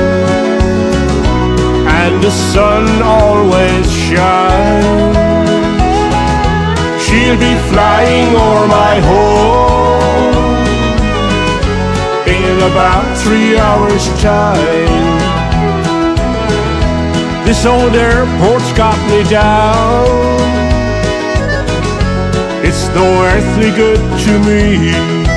V: and the sun always shines. She'll be flying o'er my home in about three hours' time. This old airport's got me down, it's no earthly good to me,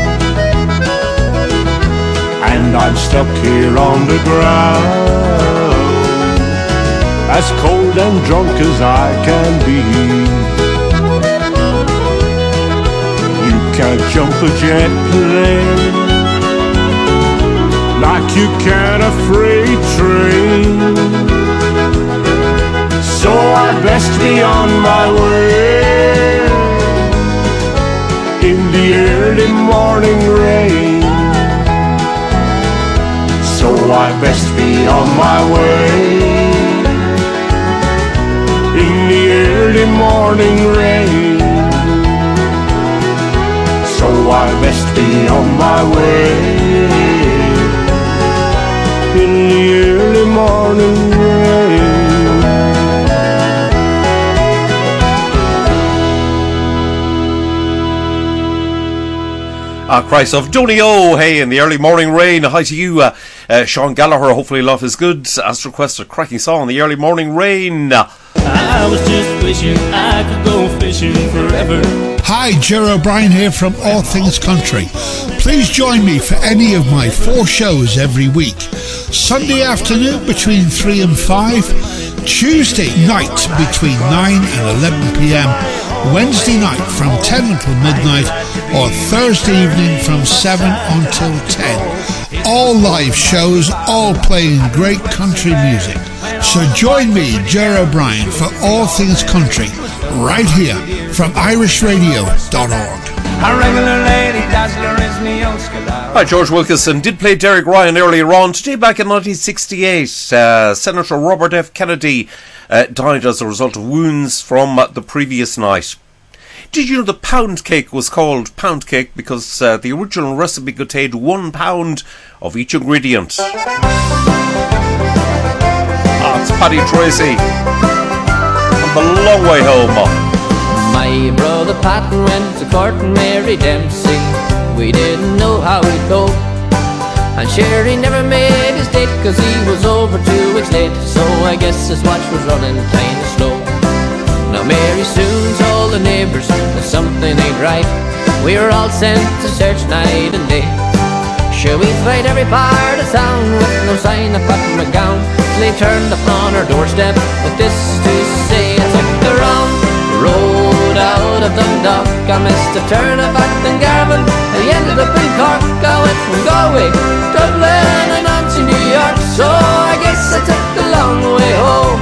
V: and I'm stuck here on the ground, as cold and drunk as I can be. Can't jump a jet plane like you can a freight train, so I best be on my way in the early morning rain. So I best be on my way in the early morning rain. So
B: I best be on my way. In the early morning rain.
A: Ah, Christ of Donny O, hey, in the early morning rain. Hi to you, uh, uh, Sean Gallagher. Hopefully life is good. As requested, cracking song, the early morning rain.
B: I was just wishing I could go fishing forever.
O: Hi, Jerry O'Brien here from All Things Country. Please join me for any of my four shows every week. Sunday afternoon between three and five, Tuesday night between nine and eleven p.m, Wednesday night from ten until midnight, or Thursday evening from seven until ten. All live shows, all playing great country music. So join me, Jerry O'Brien, for All Things Country, right here from irish radio dot org.
B: A regular lady dazzler is me Oscar.
A: Hi, George Wilkinson did play Derek Ryan earlier on. Today, back in nineteen sixty-eight, uh, Senator Robert F. Kennedy uh, died as a result of wounds from uh, the previous night. Did you know the pound cake was called pound cake because uh, the original recipe contained one pound of each ingredient? Ah, it's Paddy Tracy from The Long Way Home.
P: My brother Patton went to courting Mary Dempsey. We didn't know how he'd go, and Sherry never made his date cause he was over two weeks late. So I guess his watch was running kinda slow. Now Mary soon told the neighbours that something ain't right. We were all sent to search night and day. Sure, we tried every part of town with no sign of Patton McGowan, till they turned up on our doorstep with this to say: I took the wrong road out of Dundalk, I missed a turn of Acton Garvin, and he ended up in Cork. I went from Galway, Dublin and on to New York, so I guess I took the long way home.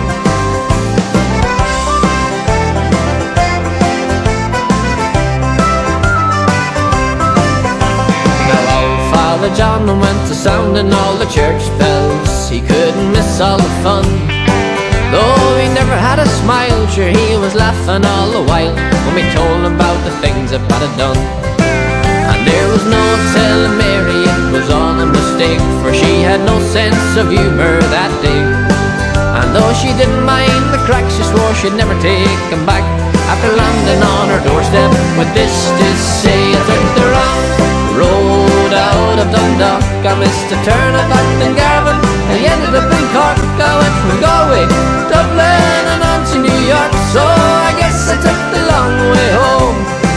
P: Now old Father John went to sounding all the church bells. He couldn't miss all the fun, though he never had a smile. Sure, he was laughing all the while when we told him about the things that Pat had done. And there was no telling Mary it was all a mistake, for she had no sense of humour that day. And though she didn't mind the crack, she swore she'd never take him back, after landing on her doorstep with this to say: I took the wrong road out of Dundalk, I missed a turn of Acton Garvin, and he ended up in Cork. I went from Galway, Dublin and on to New York, so I guess I took the long way home.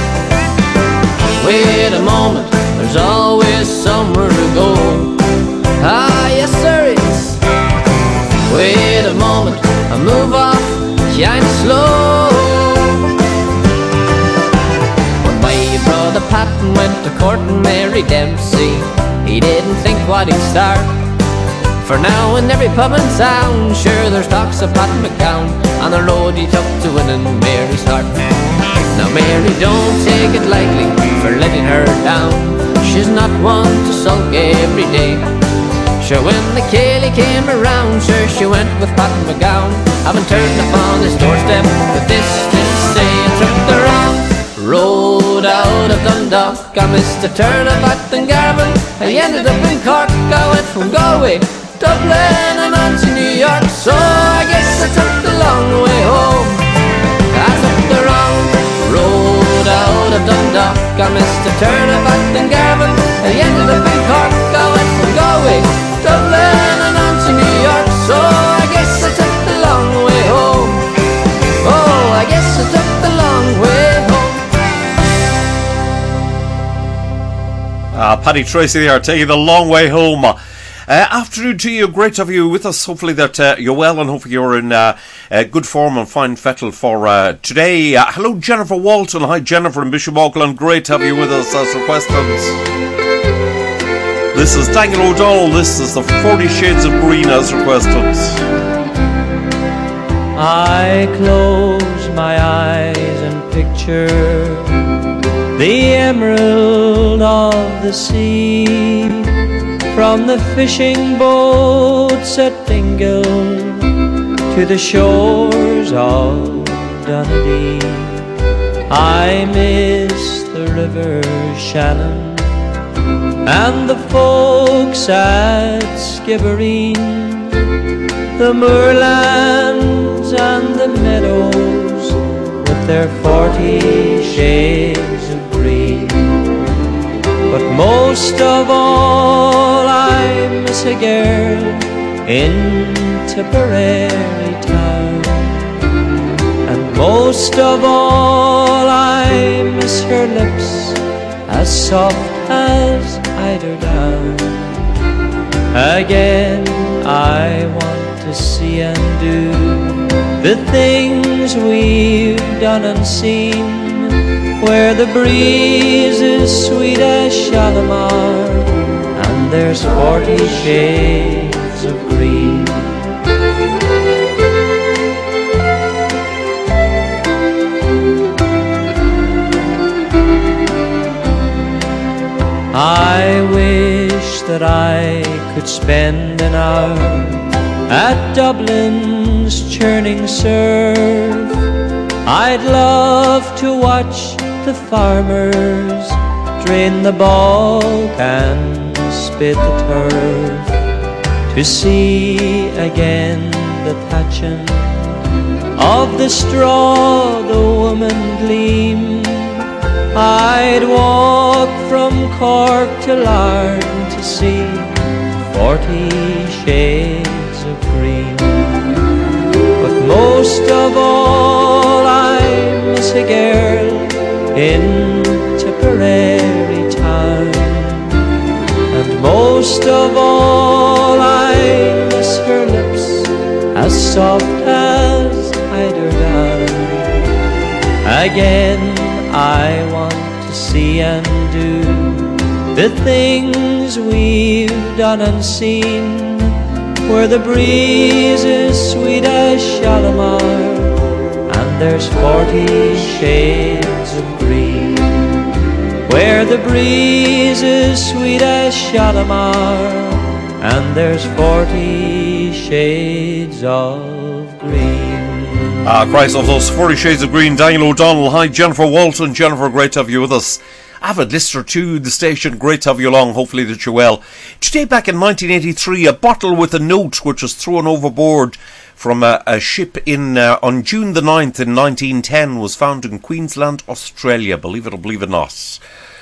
P: Wait a moment, there's always somewhere to go. Ah, yes there is. Wait a moment, I move off kind of slow. When my brother Patton went to courting Mary Dempsey, he didn't think what he'd start, for now in every pub in town, sure there's talks of Pat McGowan on the road he took to winning Mary's heart. Now Mary, don't take it lightly for letting her down, she's not one to sulk every day. Sure, when the Cayley came around, sure she went with Pat McGowan, having turned upon his doorstep with this to say: I took the wrong road out of Dundalk, I missed a turn of Acton Garvin, and he ended up in Cork. I went from Galway, Dublin and on to New York, so I guess I took the long way home. I took the wrong road out of Dundalk, I missed a turn of Acton Garvin, and he ended up in Cork. I went from Galway, Dublin and on to New York, so I guess I took the long way home. Oh, I guess I took the long way home.
A: Ah, Paddy Tracy there, taking the long way home. Uh, afternoon to you, great to have you with us. Hopefully that uh, you're well, and hopefully you're in uh, uh, good form and fine fettle for uh, today. Uh, hello, Jennifer Walton. Hi, Jennifer in Bishop Auckland. Great to have you with us as requested. This is Daniel O'Donnell. This is the Forty Shades of Green as requested.
Q: I close my eyes and picture the emerald of the sea, from the fishing boats at Dingle to the shores of Dunedin. I miss the River Shannon, and the folks at Skibbereen, the moorlands and the meadows with their forty shades of green. But most of all I miss a girl in Tipperary town, and most of all I miss her lips as soft as eiderdown. Again I want to see and do the things we've done and seen, where the breeze is sweet as Shalimar and there's forty shades of green. I wish that I could spend an hour at Dublin's churning surf. I'd love to watch the farmers drain the bog and spit the turf, to see again the thatching of the straw the woman gleam. I'd walk from Cork to Larne to see forty shades of green. But most of all I miss a girl in Tipperary town, and most of all I miss her lips as soft as eiderdown. Again I want to see and do the things we've done and seen, where the breeze is sweet as Shalimar and there's forty shades of green. Where the breeze is sweet as Shalimar and there's forty shades of green.
A: Ah, Christ, of those forty shades of green. Daniel O'Donnell. Hi, Jennifer Walton. Jennifer, great to have you with us. Avid listener to the station, great to have you along. Hopefully that you're well. Today, back in nineteen eighty-three, a bottle with a note which was thrown overboard from a, a ship in uh, on June the ninth in nineteen ten was found in Queensland, Australia. Believe it or believe it not.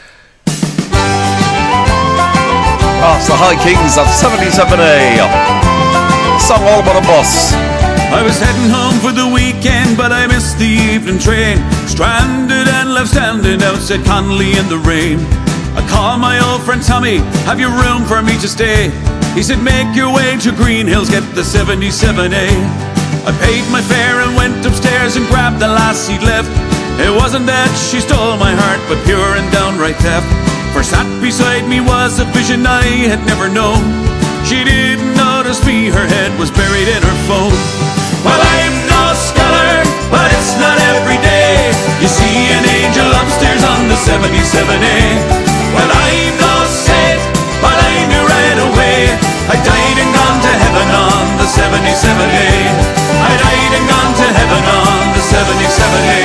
A: Ah, it's the High Kings of seventy-seven A. Song all about a bus.
B: I was heading home for the weekend, but I missed the evening train. Stranded and left standing outside Connolly in the rain. I called my old friend Tommy, have you room for me to stay? He said, make your way to Green Hills, get the seventy-seven A. I paid my fare and went upstairs and grabbed the last seat left. It wasn't that she stole my heart, but pure and downright theft. For sat beside me was a vision I had never known. She didn't notice me, her head was buried in her phone. Well, I'm no scholar, but it's not every day you see an angel upstairs on the seventy-seven A. Well, I'm no saint, but I knew right away I died and gone to heaven on the seventy-seven A. I died and gone to heaven on the seventy-seven A.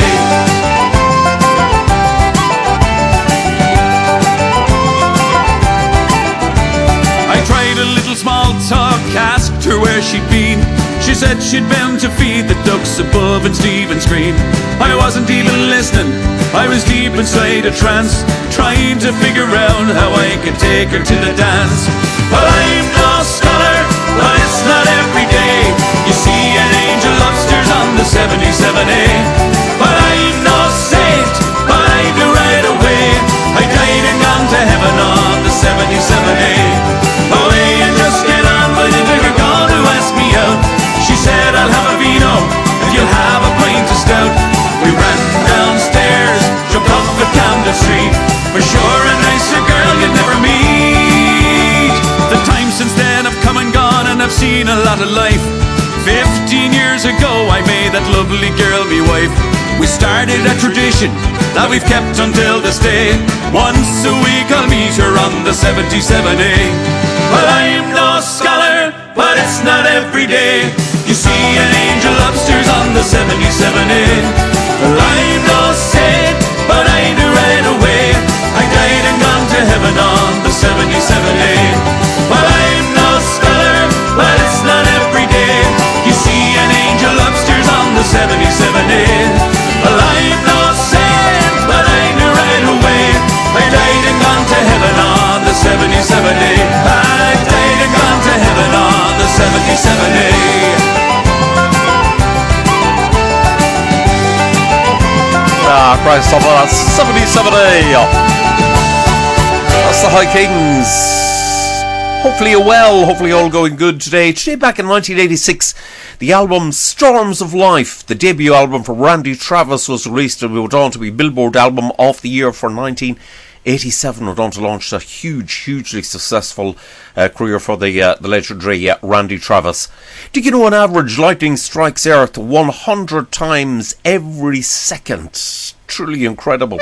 B: I tried a little small talk, asked her where she'd been. She said she'd been to feed the ducks above in Stephen's Green. I wasn't even listening, I was deep inside a trance, trying to figure out how I could take her to the dance. Well, I'm no scholar, but it's not every day you see an angel upstairs on the seventy-seven A. But I'm no saint, but I knew right away I died and gone to heaven on the seventy-seven A. Away and just get on with it, if you're going to ask me out. She said, I'll have a vino if you'll have a pint of stout. We ran downstairs, jumped off at Camden Street. For sure a nicer girl you'd never meet. The time since then I've come and gone, and I've seen a lot of life. Fifteen years ago I made that lovely girl me wife. We started a tradition that we've kept until this day. Once a week I'll meet her on the seventy-seven A. Well, I'm no scholar, but it's not every day you see an angel upstairs on the seventy-seven A. Well, I'm no saint, but I knew right away heaven on the seventy-seven A. Well, I'm no scholar, but it's not every day you see an angel upstairs on the seventy-seven A. Well, I'm no saint, but I knew right away I died and gone to heaven on the seventy-seven A. I died and gone to heaven on the seventy-seven A.
A: Ah, Christ, top of that seventy-seven A. That's the High Kings. Hopefully you're well, hopefully all going good today. Today, back in nineteen eighty-six, the album Storms of Life, the debut album for Randy Travis, was released and went on to be Billboard Album of the Year for nineteen eighty-seven. Went on to launch a huge, hugely successful uh, career for the uh, the legendary uh, Randy Travis. Did you know on average lightning strikes Earth one hundred times every second? Truly incredible.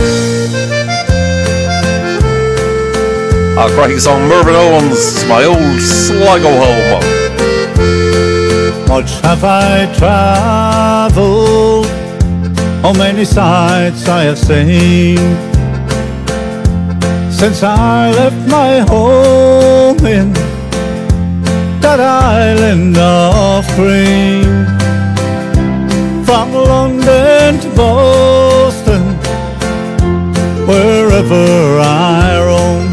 A: Our cracking song, Mervyn Owens, My Old Sligo Home.
G: Much have I travelled, how many sights I have seen, since I left my home in that island of green. From London to Boston, wherever I roam,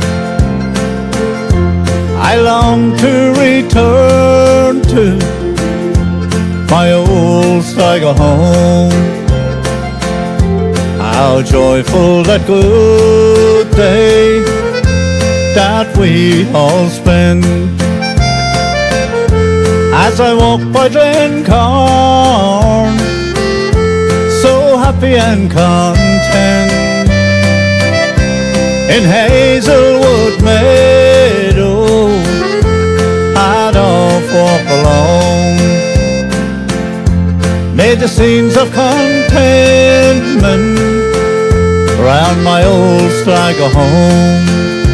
G: I long to return to my old Sligo home. How joyful that good day that we all spend, as I walk by Glencairn, so happy and content. In Hazelwood Meadow I'd oft walk alone, made the scenes of contentment round my old Sligo home.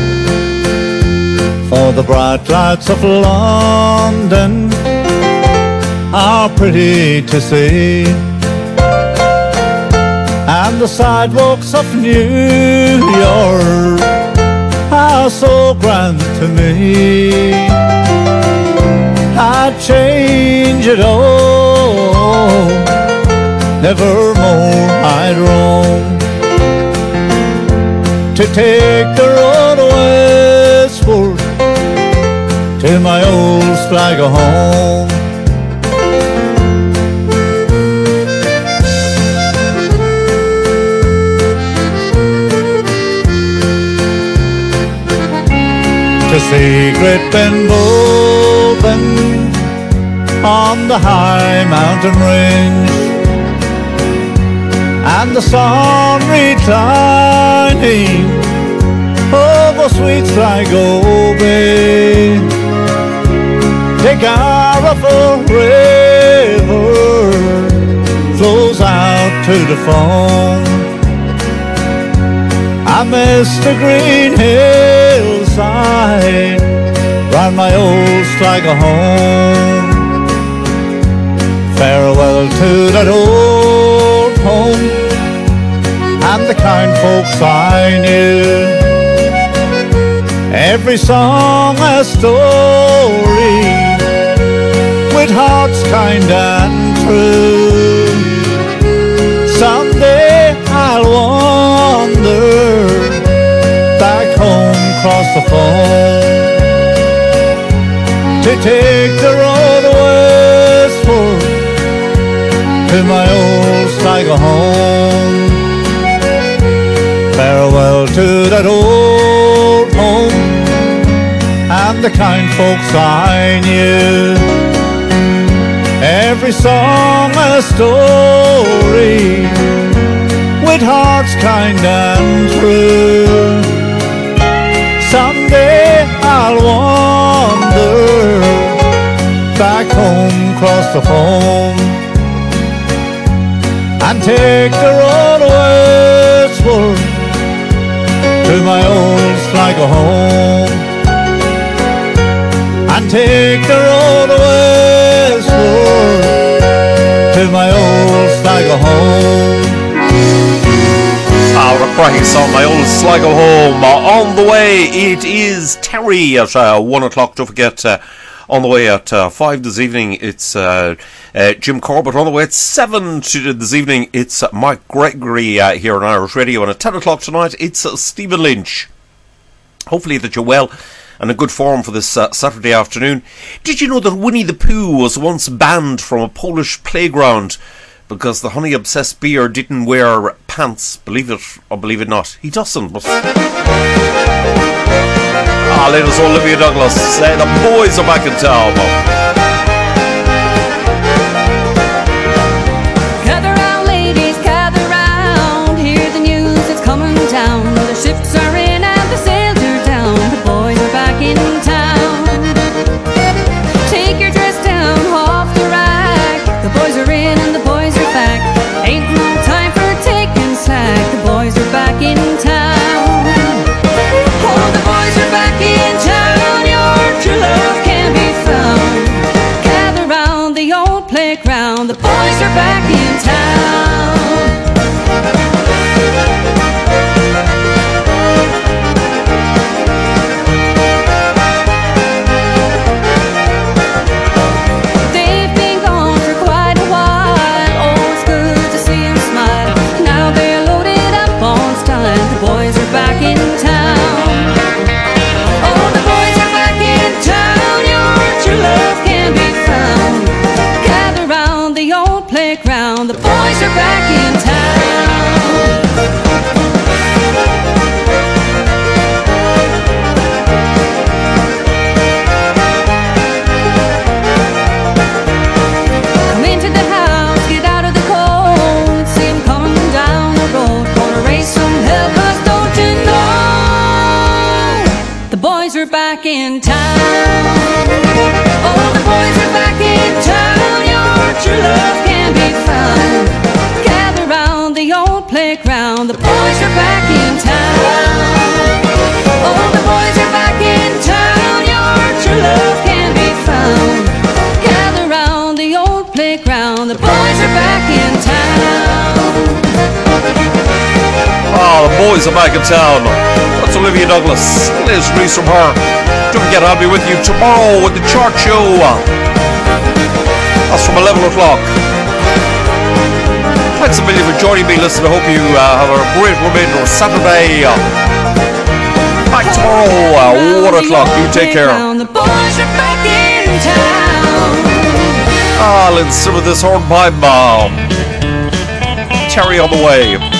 G: For the bright lights of London are pretty to see, and the sidewalks of New York are so grand to me. I'd change it all, nevermore I'd roam, to take the road westward to my old Sligo home. To see great Ben Bulben on the high mountain range, and the sun reclining over sweet Sligo Bay. The Garaffa River flows out to the foam. I miss the green hillside round my old Sligo home. Farewell to that old home and the kind folks I knew. Every song a story, with hearts kind and true. Someday I'll wander back home across the foam, to take the road westward to my old Sligo home. Farewell to that old home and the kind folks I knew. Every song a story, with hearts kind and true. Someday I'll wander back home across the foam, and take the road westward to my old Sligo home, and take the road westward to my old Sligo home.
A: Our cracking song, my old Sligo home. Uh, on the way, it is Terry at uh, one o'clock. Don't forget, uh, on the way at uh, five this evening, it's uh, uh, Jim Corbett. On the way at seven to this evening, it's uh, Mike Gregory uh, here on Irish Radio. And at ten o'clock tonight, it's uh, Stephen Lynch. Hopefully that you're well and in good form for this uh, Saturday afternoon. Did you know that Winnie the Pooh was once banned from a Polish playground because the honey-obsessed bear didn't wear pants? Believe it or believe it not. He doesn't, but... Ah, ladies, Olivia Douglas say the boys are back in town.
J: Gather round, ladies, gather round. Hear the news, it's coming down. The ships are in and the sails are down. The boys are back in town. Take your dress down off the rack. The boys are in and the boys are back. Ain't no time for taking slack. The boys are back in town. Oh, the boys are back in town. Your true love can be found. Gather round the old playground. The boys are back in town. They've been gone for quite a while. Oh, it's good to see them smile. Now they're loaded up on style. The boys are back in town. Oh, the boys are back in town. Your true love can be found. Gather round the old playground. The boys are back in town. Come into the house, get out of the cold. See 'em coming down the road. Gonna raise some hell, 'cause don't you know the boys are back in town. Oh, the boys are back in town. Your true love can be found. Gather round the old playground. The boys are back in town. Oh, the boys are back in town. Your true love can be found. Gather round the old playground. The boys are back in town.
A: Ah, the boys are back in town. That's Olivia Douglas. Liz Reese from her. Don't forget, I'll be with you tomorrow with the Chart Show. That's from eleven o'clock. Thanks a million for joining me. Listen, I hope you uh, have a great remainder of Saturday. Back tomorrow, uh, one o'clock. You take care.
J: The boys are back in town.
A: Ah, let's see with this horn by Mom. Terry on the way.